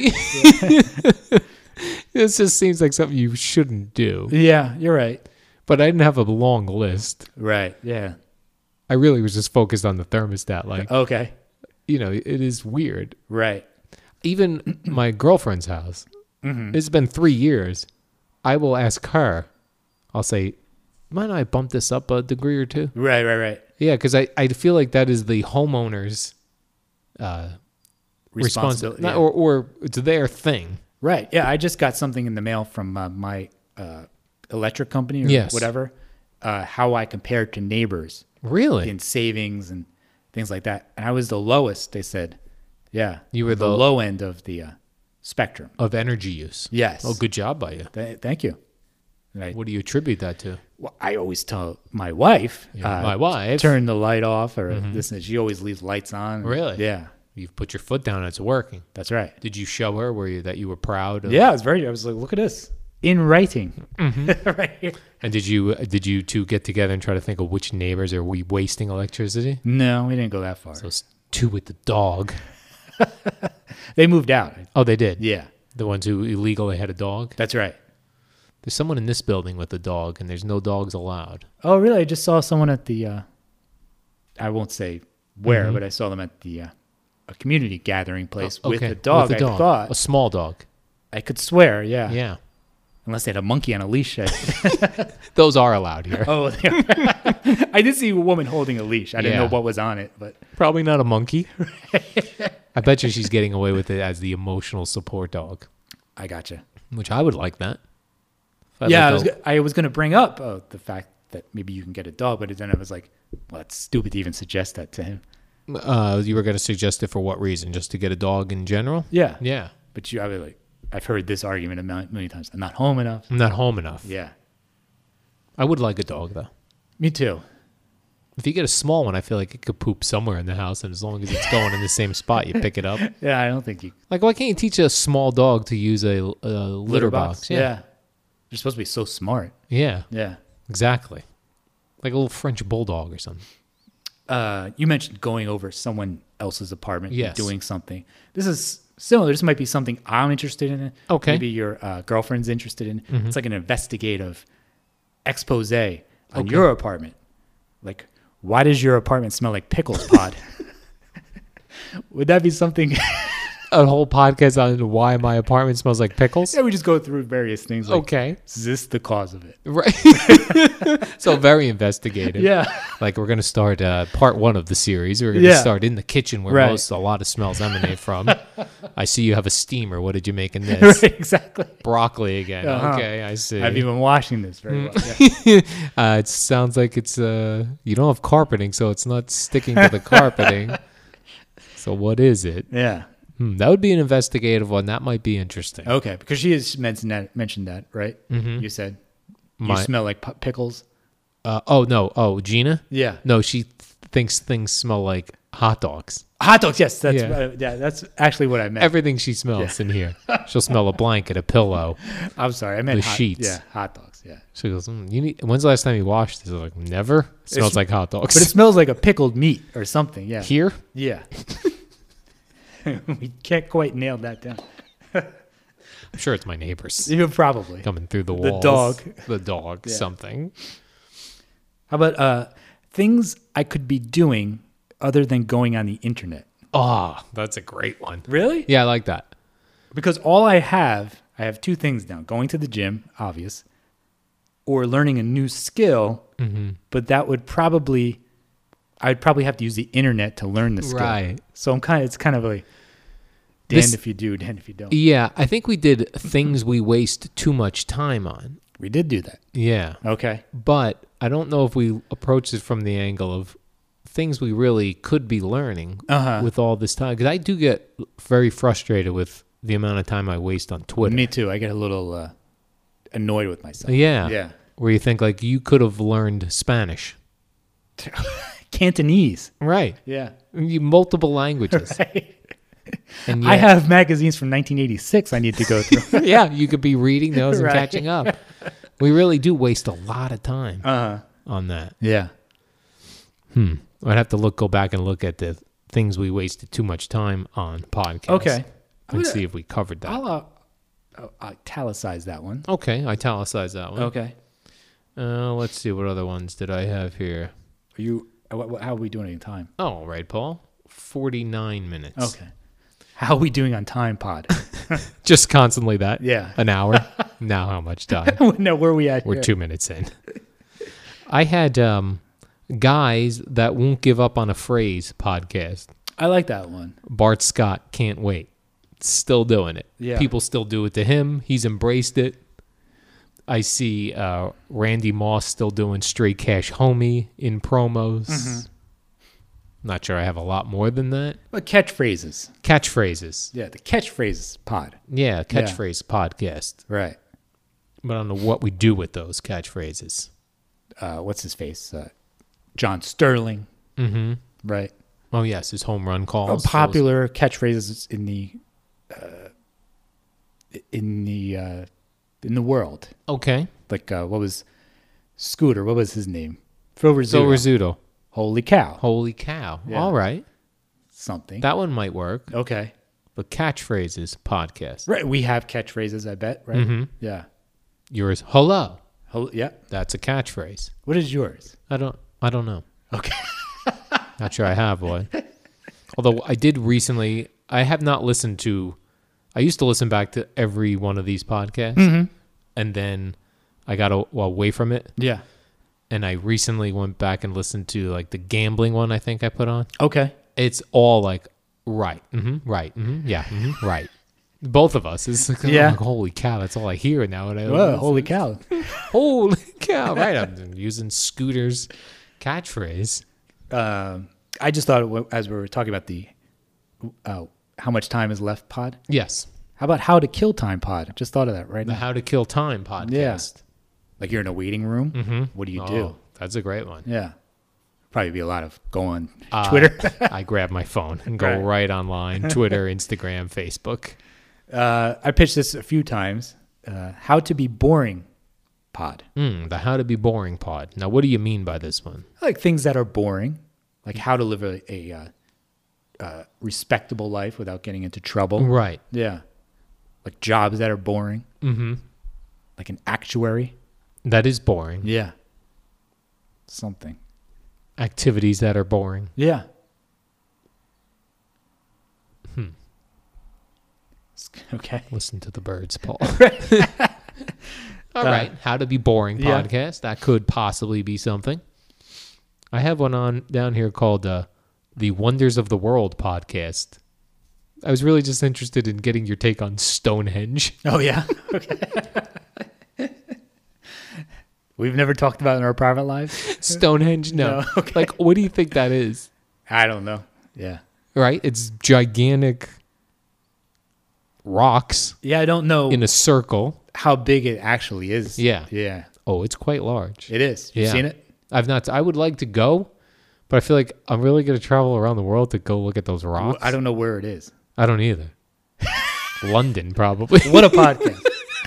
This just seems like something you shouldn't do. Yeah, you're right. But I didn't have a long list. Right. Yeah. I really was just focused on the thermostat. Like, Okay. you know, it is weird. Right. Even my girlfriend's house, Mm-hmm. it's been three years. I will ask her, I'll say, might I bump this up a degree or two? Right, right, right. Yeah, because I, I feel like that is the homeowner's uh, Responsibility. responsibility. Yeah. Or, or it's their thing. Right. Yeah. I just got something in the mail from uh, my uh, electric company or Yes. whatever. Uh, how I compared to neighbors Really? in savings and things like that. And I was the lowest. They said, yeah, You were the the- low end of the uh, spectrum. Of energy use. Yes. Oh, good job by you. Th- thank you. And I, What do you attribute that to? well, I always tell my wife, uh, Yeah, my wife. turn the light off or this. And she always leaves lights on. Really? Yeah. You've put your foot down and it's working. That's right. Did you show her where you, that you were proud of? Yeah, I was very. I was like, look at this in writing, Mm-hmm. right here. And did you did you two get together and try to think of which neighbors are we wasting electricity? No, we didn't go that far. Those two with the dog. They moved out. Oh, they did. Yeah, The ones who illegally had a dog. that's right. There's someone in this building with a dog, and there's no dogs allowed. Oh, really? I just saw someone at the. Uh, I won't say where, Mhm. but I saw them at the uh, a community gathering place Oh, with okay. a dog. With a I thought a small dog. I could swear. Yeah. Yeah, Unless they had a monkey on a leash. I- those are allowed here. oh, they are. I did see a woman holding a leash. I didn't Yeah. know what was on it, but Probably not a monkey. I bet you she's getting away with it as the emotional support dog, I gotcha. which I would like that. If I yeah, I like was, a- go- I was going to bring up uh, the fact that maybe you can get a dog, but then I was like, well, that's stupid to even suggest that to him. uh, you were going to suggest it for what reason? Just to get a dog in general? Yeah. Yeah. But you, I was like, I've heard this argument a mil- million times. I'm not home enough. I'm not home enough. Yeah. I would like a dog, though. Me too. If you get a small one, I feel like it could poop somewhere in the house, and as long as it's going in the same spot, you pick it up. Yeah, I don't think you. Like, why can't you teach a small dog to use a, a litter, box? Yeah. You're supposed to be so smart. Yeah, Yeah. exactly. Like a little French bulldog or something. Uh, you mentioned going over someone else's apartment, and Yes. doing something. This is similar. This might be something I'm interested in. Okay. Maybe your uh, girlfriend's interested in. It's like an investigative expose on Okay. your apartment. Like, why does your apartment smell like pickles, Pod? Would that be something? A whole podcast on why my apartment smells like pickles? Yeah, we just go through various things. Like, Okay. is this the cause of it? Right. So very investigative. Yeah. Like we're going to start uh, part one of the series. We're going to Yeah. start in the kitchen where Right. most, a lot of smells emanate from. I see you have a steamer. What did you make in this? Right, exactly. Broccoli again. Uh-huh. Okay, I see. I've been washing this very well. Mm. Yeah. uh, it sounds like it's uh, you don't have carpeting, so it's not sticking to the carpeting. So what is it? Yeah. Hmm, that would be an investigative one. That might be interesting. Okay, because she has mentioned that. Mentioned that, right? Mhm. You said you My- smell like pu- pickles. Uh, oh no. Oh, Gina. Yeah. No, she th- thinks things smell like hot dogs. Hot dogs. Yes, that's Yeah. uh, yeah. That's actually what I meant. Everything she smells in here. She'll smell a blanket, a pillow. I'm sorry. I meant The hot, sheets. Yeah, hot dogs. Yeah, She goes, mm, "You need." When's the last time you washed this? I was like, "Never." It smells It's- like hot dogs. but it smells like a pickled meat or something. Yeah. Here. Yeah. We can't quite nail that down. I'm sure it's my neighbors You probably. coming through the The walls. dog. The dog. Yeah. Something. How about uh, things I could be doing other than going on the internet? Oh, that's a great one. Really? Yeah, I like that. Because all I have, I have two things now: going to the gym, obvious, or learning a new skill. Mm-hmm. But that would probably, I'd probably have to use the internet to learn the skill. Right. So I'm kind of, it's kind of like, damned This- if you do, damned if you don't. Yeah, I think we did things we waste too much time on. We did do that. Yeah. Okay. But I don't know if we approach it from the angle of things we really could be learning Uh-huh. with all this time. Because I do get very frustrated with the amount of time I waste on Twitter. Me too. I get a little uh, annoyed with myself. Yeah. Yeah. Where you think like you could have learned Spanish. Cantonese. Right. Yeah. You, multiple languages. And I yet- have magazines from nineteen eighty-six I need to go through. yeah, you could be reading those and Right. catching up. We really do waste a lot of time Uh-huh. on that. Yeah. Hmm. I'd have to look, go back and look at the things we wasted too much time on podcasts. Okay. And see if we covered that. I'll, uh, I'll italicize that one. Okay, italicize that one. Okay. Uh, let's see, what other ones did I have here? Are you, uh, what, what- how are we doing in time? Oh, all right, Paul. forty-nine minutes. Okay. How are we doing on time, Pod? Just constantly that. Yeah. An hour. Now how much time? No, where are we at We're here? two minutes in. I had um, Guys That Won't Give Up on a Phrase podcast. I like that one. Bart Scott, Can't Wait. still doing it. Yeah. People still do it to him. He's embraced it. I see uh, Randy Moss still doing straight cash homie in promos. Mm-hmm. Not sure I have a lot more than that. But catchphrases. Catchphrases. Yeah, the catchphrases pod. Yeah, catchphrase podcast. Right. But I don't know what we do with those catchphrases. Uh, what's his face? Uh, John Sterling. Mm-hmm. Right. Oh, yes, his home run Uh, calls. popular catchphrases in the uh, in the uh, in the world. Okay. Like uh, what was Scooter? What was his name? Phil Rizzuto. So Rizzuto. Holy cow! Holy cow. Yeah. All right. Something. That one might work. Okay. But catchphrases podcast. Right. We have catchphrases. I bet. Right. Mm-hmm. Yeah. Yours, hello. Hol- yeah. That's a catchphrase. What is yours? I don't I don't know. Okay. Not sure I have one. Although I did recently, I have not listened to, I used to listen back to every one of these podcasts. Mm-hmm. And then I got a, well, away from it. Yeah. And I recently went back and listened to like the gambling one I think I put on. Okay. It's all like, right, mm-hmm, right, mm-hmm, yeah, mm-hmm, right. Both of us. It's like, Yeah. like, holy cow, that's all I hear now. And I, Whoa, holy cow. holy cow, right. I'm using Scooter's catchphrase. Um, I just thought it- as we were talking about the uh, how much time is left pod. Yes. How about how to kill time pod? Just thought of that right The now. How to Kill Time podcast. Like you're in a waiting room. Mm-hmm. What do you Oh, do? that's a great one. Yeah. Probably be a lot of go on Uh, Twitter. I grab my phone and go Right. right online. Twitter, Instagram, Facebook. uh, I pitched this a few times. Uh, how to be boring pod. Mm, the How to Be Boring pod. Now, what do you mean by this one? Like things that are boring. Like how to live a, a uh, uh, respectable life without getting into trouble. Right. Yeah. Like jobs that are boring. Mm-hmm. Like an actuary. That is boring. Yeah. Something. Activities that are boring. Yeah. Hmm. Okay. Listen to the birds, Paul. All right. How to Be Boring yeah. podcast. That could possibly be something. I have one on down here called uh, the Wonders of the World podcast. I was really just interested in getting your take on Stonehenge. Oh, yeah. Okay. We've never talked about it in our private lives. Stonehenge? No. No, okay. Like, what do you think that is? I don't know. Yeah. Right? It's gigantic rocks Yeah, I don't know in a circle. how big it actually is. Yeah. Yeah. Oh, it's quite large. It is. You've Yeah. seen it? I've not. I would like to go, but I feel like I'm really going to travel around the world to go look at those rocks. I don't know where it is. I don't either. London, probably. What a podcast.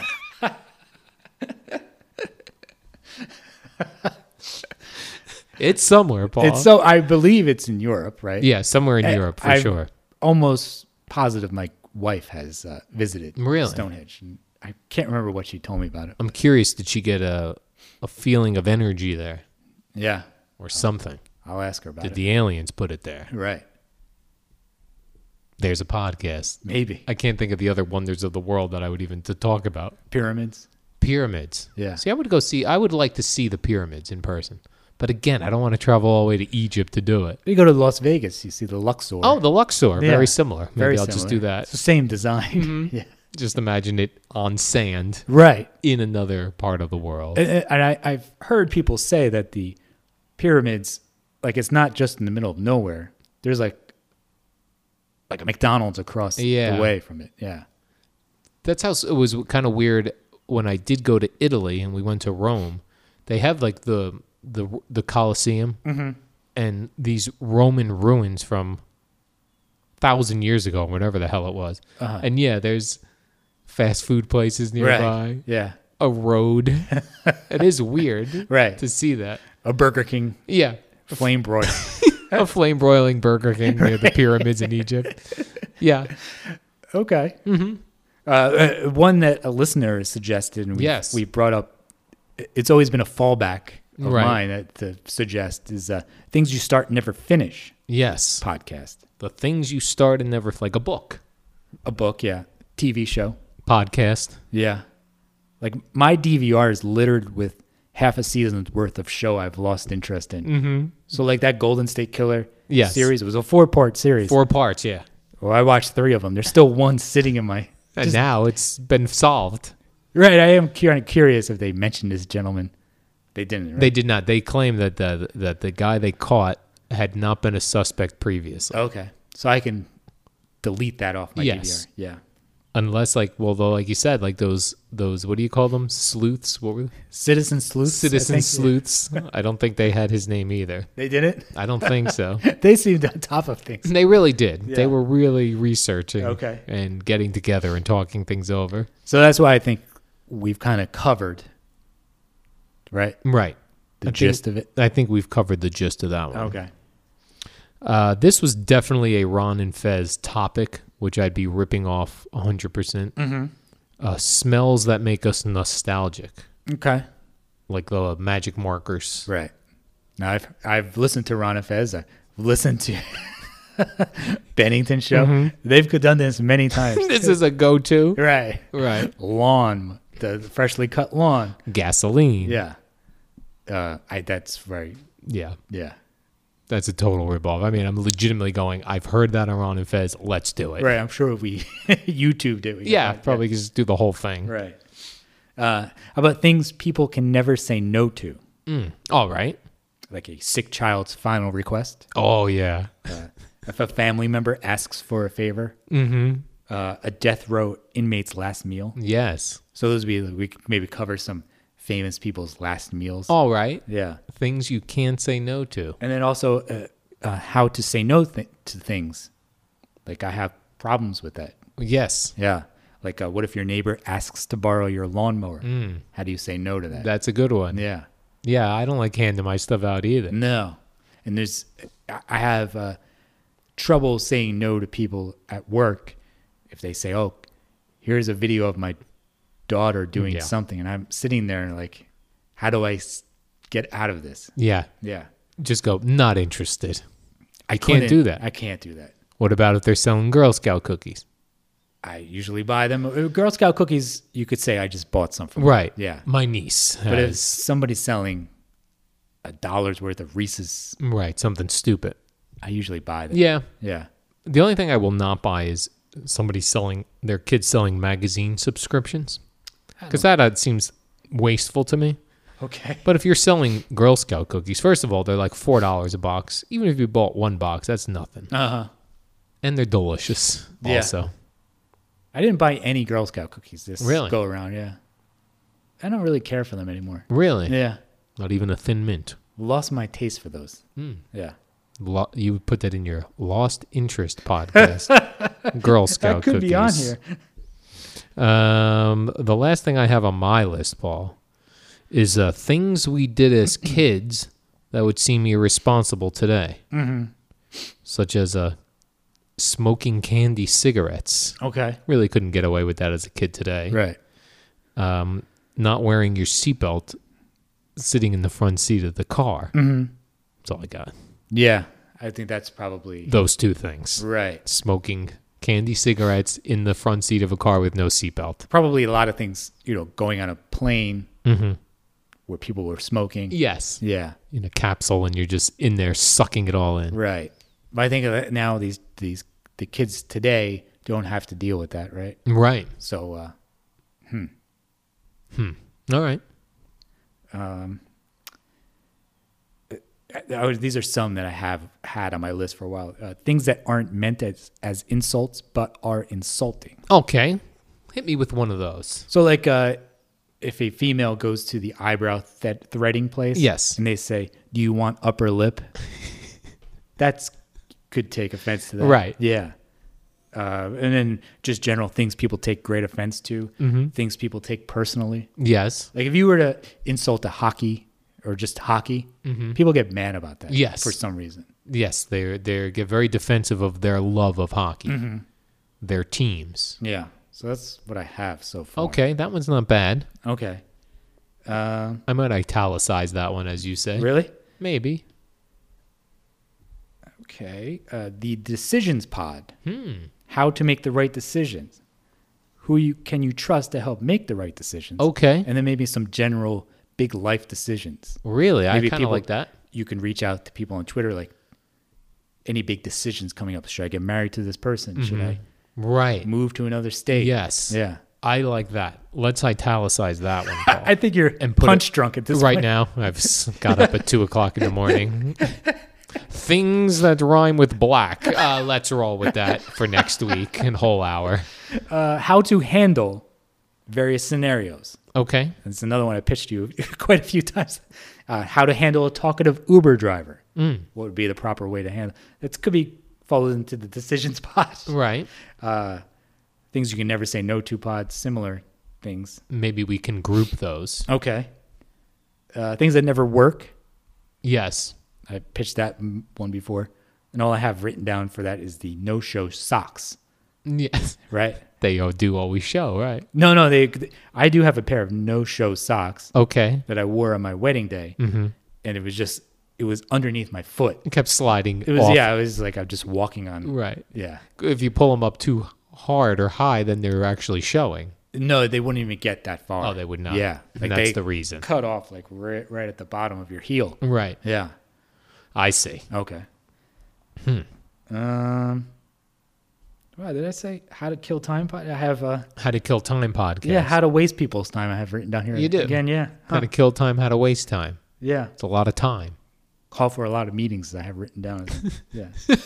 It's somewhere, Paul. It's so, I believe it's in Europe, right? yeah, somewhere in I- Europe for I'm sure. Almost positive my wife has uh, visited Really? Stonehenge. And I can't remember what she told me about it. I'm curious. Did she get a a feeling of energy there Yeah. or something? I'll ask her about Did it. the aliens put it there? Right. There's a podcast. Maybe. I can't think of the other wonders of the world that I would even to talk about. Pyramids. Pyramids. Yeah. See, I would go see. I would like to see the pyramids in person, but again, I don't want to travel all the way to Egypt to do it. You go to Las Vegas, you see the Luxor. Oh, the Luxor, Yeah. very similar. Maybe Very I'll just similar. do that. It's the same design. Yeah. Just imagine it on sand Right. in another part of the world. And, and I, I've heard people say that the pyramids, like it's not just in the middle of nowhere. There's like like a McDonald's across Yeah. the way from it. Yeah. That's how s- it was kind of weird when I did go to Italy and we went to Rome. They have like the the the Colosseum and these Roman ruins from thousand years ago, whatever the hell it was. Uh-huh. And yeah, there's fast food places nearby, Right. Yeah. a road. It is weird Right. to see that. A Burger King Yeah, flame broil. a flame broiling Burger King near the pyramids in Egypt. Yeah. Okay. Mm-hmm. Uh, uh, one that a listener has suggested, and we Yes. we brought up. It's always been a fallback of Right. mine that to suggest is uh, things you start and never finish Yes. podcast. The things you start and never, like a book, A book, yeah. T V show, podcast. yeah. Like my D V R is littered with half a season's worth of show I've lost interest in. Mm-hmm. So like that Golden State Killer Yes. series, it was a four part series. Four parts, yeah. Well, I watched three of them. There's still one sitting in my. And Just- now it's been solved. Right. I am cu- curious if they mentioned this gentleman. They didn't. Right? They did not. They claim that the that the guy they caught had not been a suspect previously. Okay. So I can delete that off my Yes. D V R. Yeah. Unless, like, well, though, like you said, like those those what do you call them? Sleuths? What were they? Citizen sleuths. I Citizen think. sleuths? I don't think they had his name either. They didn't. I don't think so. They seemed on top of things. They really did. Yeah. They were really researching Okay. and getting together and talking things over. So that's why I think we've kind of covered, right? Right. The I gist think, of it. I think we've covered the gist of that one. Okay. Uh, this was definitely a Ron and Fez topic, which I'd be ripping off one hundred percent. Mm-hmm. Uh, smells that make us nostalgic, Okay. like the magic markers. Right. Now I've I've listened to Ron and Fez. I've listened to Bennington show. Mhm. They've done this many times. This is a go-to. Right. Right. Lawn, the freshly cut lawn. Gasoline. Yeah. Uh, I that's very Yeah. yeah. That's a total ripoff. I mean, I'm legitimately going, I've heard that on Ron and Fez. Let's do it. Right. I'm sure if we YouTubed it. We could Yeah, find probably just do the whole thing. that. Right. Uh, how about things people can never say no to? Mm. All right. Like a sick child's final request. Oh, yeah. Uh, if a family member asks for a favor. Mm-hmm. Uh, a death row inmate's last meal. Yes. So those would be, we could maybe cover some famous people's last meals. All right. Yeah. Things you can't say no to. And then also uh, uh, how to say no th- to things. Like I have problems with that. Yes. Yeah. Like uh, what if your neighbor asks to borrow your lawnmower? Mm. How do you say no to that? That's a good one. Yeah. Yeah, I don't like handing my stuff out either. No. And there's, I- I have uh, trouble saying no to people at work if they say, oh, here's a video of my daughter doing Yeah. something. And I'm sitting there and like, how do I s- get out of this? Yeah. Yeah. Just go, not interested. I can't couldn't- do that. I can't do that. What about if they're selling Girl Scout cookies? I usually buy them. Uh, Girl Scout cookies, you could say I just bought some from Right. Yeah. My niece But if has. somebody's selling a dollar's worth of Reese's, Right. Something stupid. I usually buy them. Yeah. Yeah. The only thing I will not buy is somebody selling, their kids selling magazine subscriptions. Because that uh, seems wasteful to me. Okay. But if you're selling Girl Scout cookies, first of all, they're like four dollars a box. Even if you bought one box, that's nothing. Uh huh. And they're delicious Yeah. also. I didn't buy any Girl Scout cookies this Really? go around. Yeah. I don't really care for them anymore. Really? Yeah. Not even a Thin Mint. Lost my taste for those. Hmm. Yeah. Lo- you would put that in your Lost Interest podcast. Girl Scout That could cookies. be on here. Um, the last thing I have on my list, Paul, is uh, things we did as kids that would seem irresponsible today, Mm-hmm. such as uh, smoking candy cigarettes. Okay. Really couldn't get away with that as a kid today. Right. Um, not wearing your seatbelt, sitting in the front seat of the car. Mm-hmm. That's all I got. Yeah. I think that's probably Those two things. right. Smoking candy cigarettes in the front seat of a car with no seatbelt. Probably a lot of things, you know, going on a plane Mm-hmm. where people were smoking. Yes. Yeah. In a capsule, and you're just in there sucking it all in. Right. But I think of it now these these the kids today don't have to deal with that, right? Right. So uh All right. um I, I was, these are some that I have had on my list for a while. Uh, things that aren't meant as as insults but are insulting. Okay. Hit me with one of those. So like uh if a female goes to the eyebrow th- threading place, Yes. and they say, "Do you want upper lip?" That's could take offense to that, Right. Yeah, uh, and then just general things people take great offense to, Mhm. things people take personally. Yes. Like if you were to insult a hockey or just hockey, Mhm. people get mad about that. Yes. for some reason. Yes. They they get very defensive of their love of hockey, Mm-hmm. their teams. Yeah, so that's what I have so far. Okay, that one's not bad. Okay. Uh, I might italicize that one, as you say. really? Maybe. Okay. Uh, the Decisions Pod. Hmm. How to make the right decisions. Who you can you trust to help make the right decisions? Okay. And then maybe some general big life decisions. Really, I Maybe kind of people- like that. You can reach out to people on Twitter like, any big decisions coming up. Should I get married to this person? Should I Right. move to another state? Yes. Yeah. I like that. Let's italicize that one, Paul. I think you're And put punch drunk at this right point. now. I've s- got up at two o'clock in the morning. Things that rhyme with black. Uh, let's roll with that for next week and whole hour. Uh, how to handle various scenarios. Okay. That's another one I pitched you quite a few times. Uh, how to handle a talkative Uber driver. Mm. What would be the proper way to handle? It could be falls into the decisions pod. Right. Uh, things you can never say no to pod. Similar things. Maybe we can group those. Okay. Uh, things that never work. Yes. I pitched that m- one before, and all I have written down for that is the no-show socks. Yes. Right. They all do always show, right? No, no. They. I do have a pair of no-show socks Okay. that I wore on my wedding day, Mm-hmm. and it was just it was underneath my foot. It kept sliding It was off. yeah. It was like I'm just walking on. Right. Yeah. If you pull them up too hard or high, then they're actually showing. No, they wouldn't even get that far. Oh, they would not. Yeah. And that's they the reason. cut off like right, right at the bottom of your heel. Right. Yeah. I see. Okay. Hmm. Um. Wow, did I say how to kill time? pod- I have. Uh, How to Kill Time podcast. yeah, how to waste people's time. I have written down here. You do? Again, yeah. How Huh. to kill time, how to waste time. Yeah. It's a lot of time. Call for a lot of meetings. I have written down. Yeah.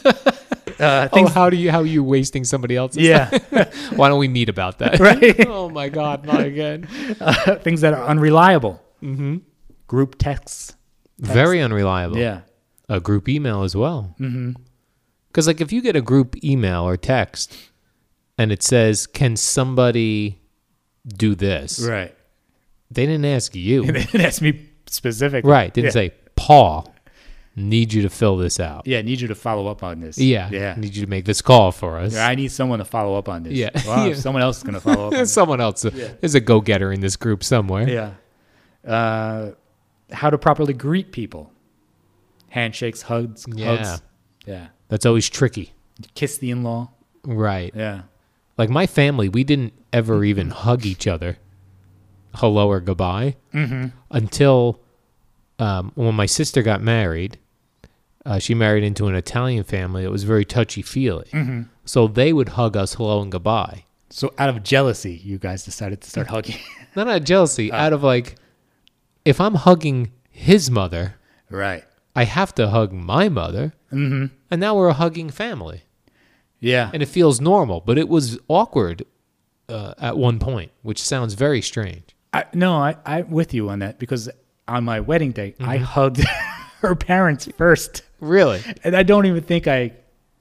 uh, Oh, things, how do you how are you wasting somebody else's yeah. time? Why don't we meet about that? Right. Oh my God, not again. Uh, things that are unreliable. Mm-hmm. Group texts. Very unreliable. Yeah. A group email as well. Mm-hmm. Because like if you get a group email or text and it says, "Can somebody do this?" Right. They didn't ask you. They didn't ask me specifically. Right. Didn't Yeah. say, "Paul, need you to fill this out." Yeah, I need you to follow up on this. Yeah. Yeah. Need you to make this call for us. Yeah, I need someone to follow up on this. Yeah. Wow, Yeah. someone else is going to follow up on There's this. someone else. There's a go-getter in this group somewhere. Yeah. Uh, how to properly greet people. Handshakes, hugs, Yeah. hugs. Yeah. That's always tricky. Kiss the in-law. Right. Yeah. Like my family, we didn't ever even hug each other, hello or goodbye, Mm-hmm. until um, when my sister got married. Uh, she married into an Italian family. It was very touchy-feely. Mm-hmm. So they would hug us hello and goodbye. So out of jealousy, you guys decided to start hugging. Not out of jealousy, Uh. out of like, if I'm hugging his mother, Right. I have to hug my mother. Mm-hmm. And now we're a hugging family. Yeah. And it feels normal, but it was awkward uh, at one point, which sounds very strange. I, no, I, I'm with you on that because on my wedding day, I Mm-hmm. hugged her parents first. Really? And I don't even think I,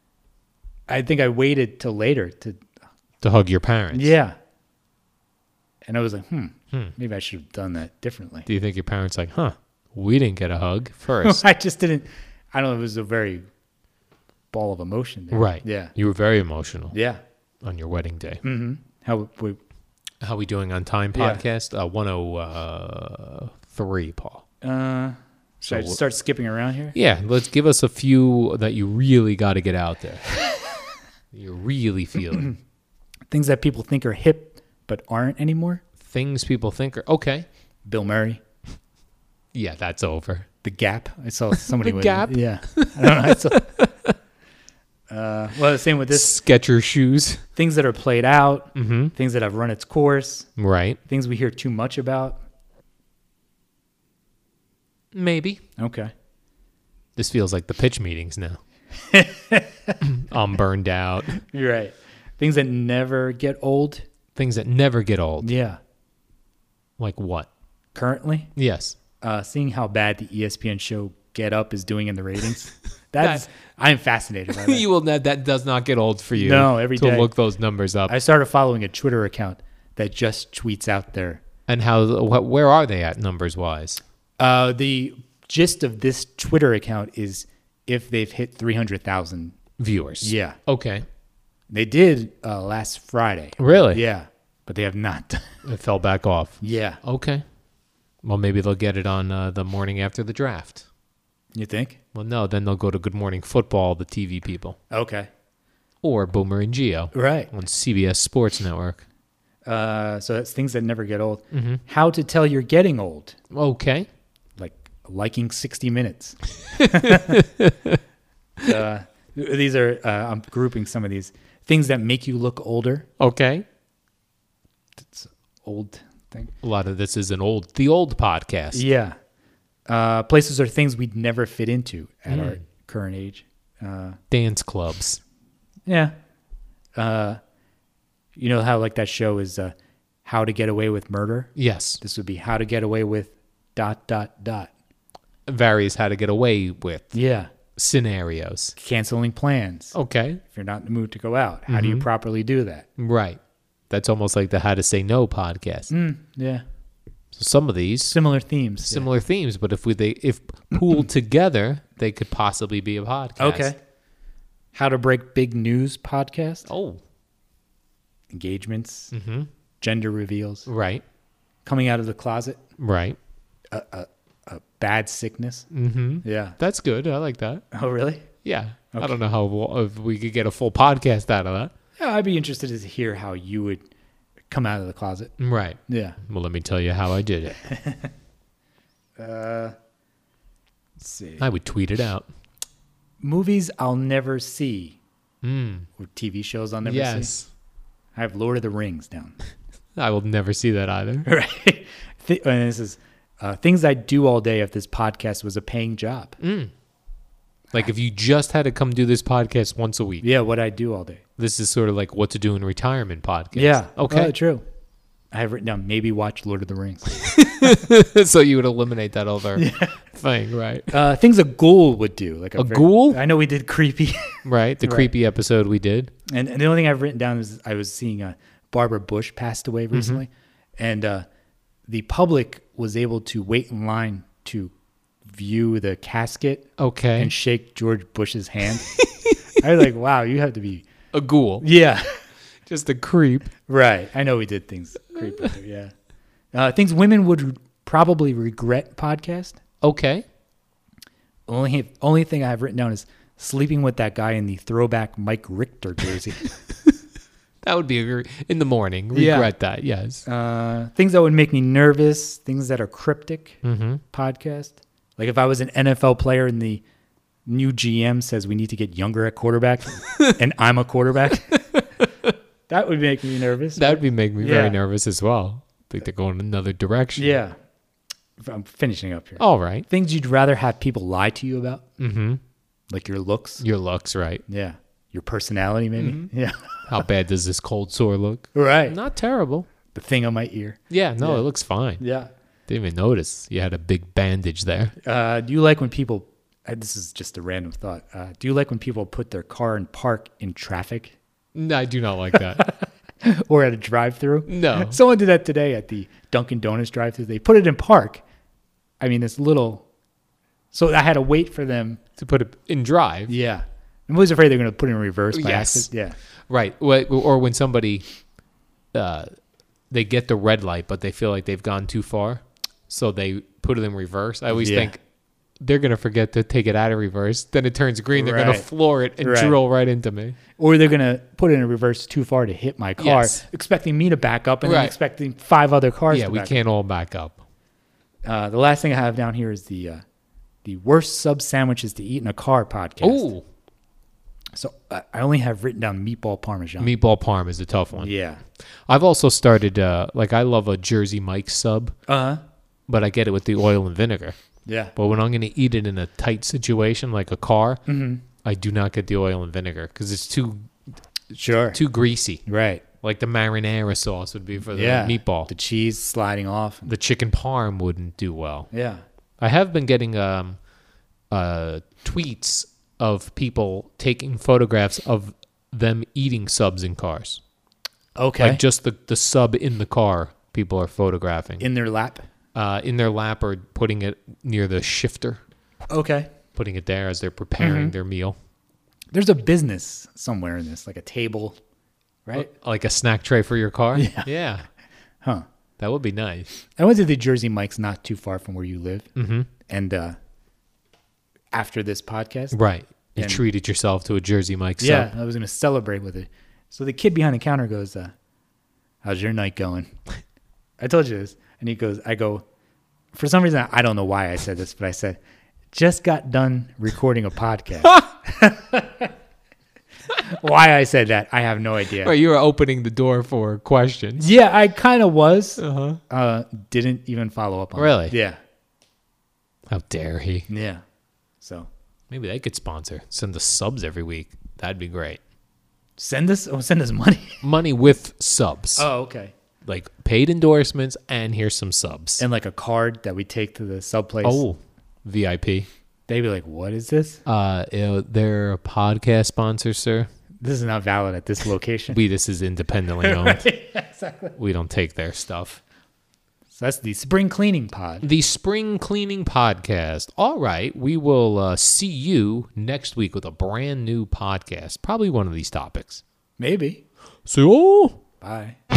I think I waited till later to, To hug your parents. yeah. And I was like, hmm, Hmm. maybe I should have done that differently. Do you think your parents like, huh, we didn't get a hug first? I just didn't, I don't know, it was a very ball of emotion there. Right. Yeah. You were very emotional Yeah. on your wedding day. Mm-hmm. How we, How we doing on Time Yeah. Podcast? Uh, one oh three, Paul. uh, should I So just start skipping around here? Yeah, let's give us a few that you really got to get out there. You're really feeling. Things that people think are hip but aren't anymore. Things people think are, okay. Bill Murray. Yeah, that's over. The Gap. I saw somebody The with Gap? Yeah. I don't know. I saw, uh, well, the same with this. Sketcher shoes. Things that are played out. Mm-hmm. Things that have run its course. Right. Things we hear too much about. Maybe. Okay. This feels like the pitch meetings now. I'm burned out. You're right. Things that never get old. Things that never get old. Yeah. Like what? Currently, Yes. uh, seeing how bad the E S P N show Get Up is doing in the ratings. That's I'm fascinated by that. You will not, that does not get old for you. No, every to day. look those numbers up. I started following a Twitter account that just tweets out there. And how? Wh- where are they at numbers wise? Uh, the gist of this Twitter account is if they've hit three hundred thousand. Viewers. Yeah. Okay. They did uh, last Friday. Really? Yeah. But they have not. It fell back off. Yeah. Okay. Well, maybe they'll get it on uh, the morning after the draft. You think? Well, no, then they'll go to Good Morning Football, the T V people, Okay. or Boomer and Geo Right. on C B S Sports Network. Uh, so that's things that never get old. Mm-hmm. How to tell you're getting old. Okay. Like liking sixty minutes. uh, These are, uh, I'm grouping some of these things that make you look older. Okay. It's old thing. A lot of this is an old, the old podcast. Yeah. Uh, places or things we'd never fit into at Mm. our current age. Uh, Dance clubs. yeah. Uh, you know how like that show is uh, How to Get Away with Murder? Yes. This would be How to Get Away with dot, dot, dot. Various how to get away with Yeah. scenarios. Canceling plans. Okay. If you're not in the mood to go out, how do you properly do that? Right. That's almost like the How to Say No podcast. Mm, yeah. So some of these Similar themes. similar themes, but if we they if pooled together, they could possibly be a podcast. Yeah. Okay. How to Break Big News podcast. Oh. Engagements. Mm-hmm. Gender reveals. Right. Coming out of the closet. Right. A, a, a bad sickness. Mm-hmm. Yeah. That's good. I like that. Oh, really? Yeah. I Okay. don't know how if we could get a full podcast out of that. Yeah, I'd be interested to hear how you would come out of the closet. Right. Yeah. Well, let me tell you how I did it. Uh, let's see. I would tweet it out. Movies I'll never see. Mm. Or T V shows I'll never see. Yes. I have Lord of the Rings down. I will never see that either. Right. Th- and this is uh, things I'd do all day if this podcast was a paying job. Mm. Like if you just had to come do this podcast once a week. Yeah, what I do all day. This is sort of like what to do in retirement podcast. Yeah. Okay. Oh, true. I have written down maybe watch Lord of the Rings. So you would eliminate that other thing, right? Uh, things a ghoul would do. Like A very- ghoul? I know we did creepy. Right. The Right. creepy episode we did. And, and the only thing I've written down is I was seeing uh, Barbara Bush passed away recently, and uh, the public was able to wait in line to view the casket Okay. and shake George Bush's hand. I was like, wow, you have to be. A ghoul. Yeah, Just a creep. right. I know we did things creepy. too, Yeah, uh, things women would probably regret podcast. Okay. Only only thing I have written down is sleeping with that guy in the throwback Mike Richter jersey. That would be a, gr- in the morning. Yeah. Regret that. Yes. Uh, things that would make me nervous, things that are cryptic. Mm-hmm. Podcast. Like if I was an N F L player and the new G M says we need to get younger at quarterback and I'm a quarterback, that would make me nervous. That would be make me Yeah. very nervous as well. I think they're going another direction. Yeah. I'm finishing up here. All right. Things you'd rather have people lie to you about, Mm-hmm. like your looks. Your looks, right. Yeah. Your personality, maybe. Yeah. How bad does this cold sore look? Right. Not terrible. The thing on my ear. Yeah, no, Yeah. it looks fine. Yeah. Didn't even notice you had a big bandage there. Uh, do you like when people, uh, this is just a random thought. Uh, do you like when people put their car in park in traffic No, I do not like that. or at a drive through? No. Someone did that today at the Dunkin' Donuts drive through. They put it in park. I mean, this little, so I had to wait for them. To put it in drive. Yeah. I'm always afraid they're going to put it in reverse by Yes. accident. Right. Wh- Or when somebody, uh, they get the red light, but they feel like they've gone too far. So they put it in reverse. I always Yeah. think they're going to forget to take it out of reverse. Then it turns green. They're going Right. to floor it and Right. drill right into me. Or they're going to put it in reverse too far to hit my car, Yes. expecting me to back up and then Right. expecting five other cars Yeah, to we back can't all back up. up. Uh, the last thing I have down here is the uh, the worst sub sandwiches to eat in a car podcast. Oh, So uh, I only have written down meatball parmesan. meatball parm is a tough one. Yeah. I've also started, uh, like, I love a Jersey Mike's sub, Uh huh. but I get it with the oil and vinegar. Yeah. But when I'm going to eat it in a tight situation, like a car, Mm-hmm. I do not get the oil and vinegar because it's too Sure. too greasy. Right. Like the marinara sauce would be for the Yeah. meatball. The cheese sliding off. The chicken parm wouldn't do well. Yeah. I have been getting um, uh, tweets of people taking photographs of them eating subs in cars. Okay. Like just the, the sub in the car, people are photographing. in their lap. uh, in their lap or putting it near the shifter, Okay. putting it there as they're preparing Mm-hmm. their meal. There's a business somewhere in this, like a table, right? Like a snack tray for your car? Yeah. Yeah. Huh. That would be nice. I went to the Jersey Mike's not too far from where you live. Mm-hmm. And uh, after this podcast, Right. You And- treated yourself to a Jersey Mike's yeah, sub. I was going to celebrate with it. So the kid behind the counter goes, uh, how's your night going? I told you this. And he goes, I go, for some reason, I don't know why I said this, but I said, just got done recording a podcast. Why I said that, I have no idea. Well, you were opening the door for questions. Yeah, I kind of was. Uh-huh. Uh, didn't even follow up on it. Really? Yeah. How dare he? Yeah. So Maybe they could sponsor. Send us subs every week. That'd be great. send us oh, send us money. Money with subs. Oh, okay. Like paid endorsements, and here's some subs. And like a card that we take to the sub place. Oh, V I P. They'd be like, what is this? Uh, you know, they're a podcast sponsor, sir. This is not valid at this location. We this is independently owned. Right, exactly. We don't take their stuff. So that's the spring cleaning pod. The spring cleaning podcast. All right, we will uh, see you next week with a brand new podcast. Probably one of these topics. Maybe. See you. Bye.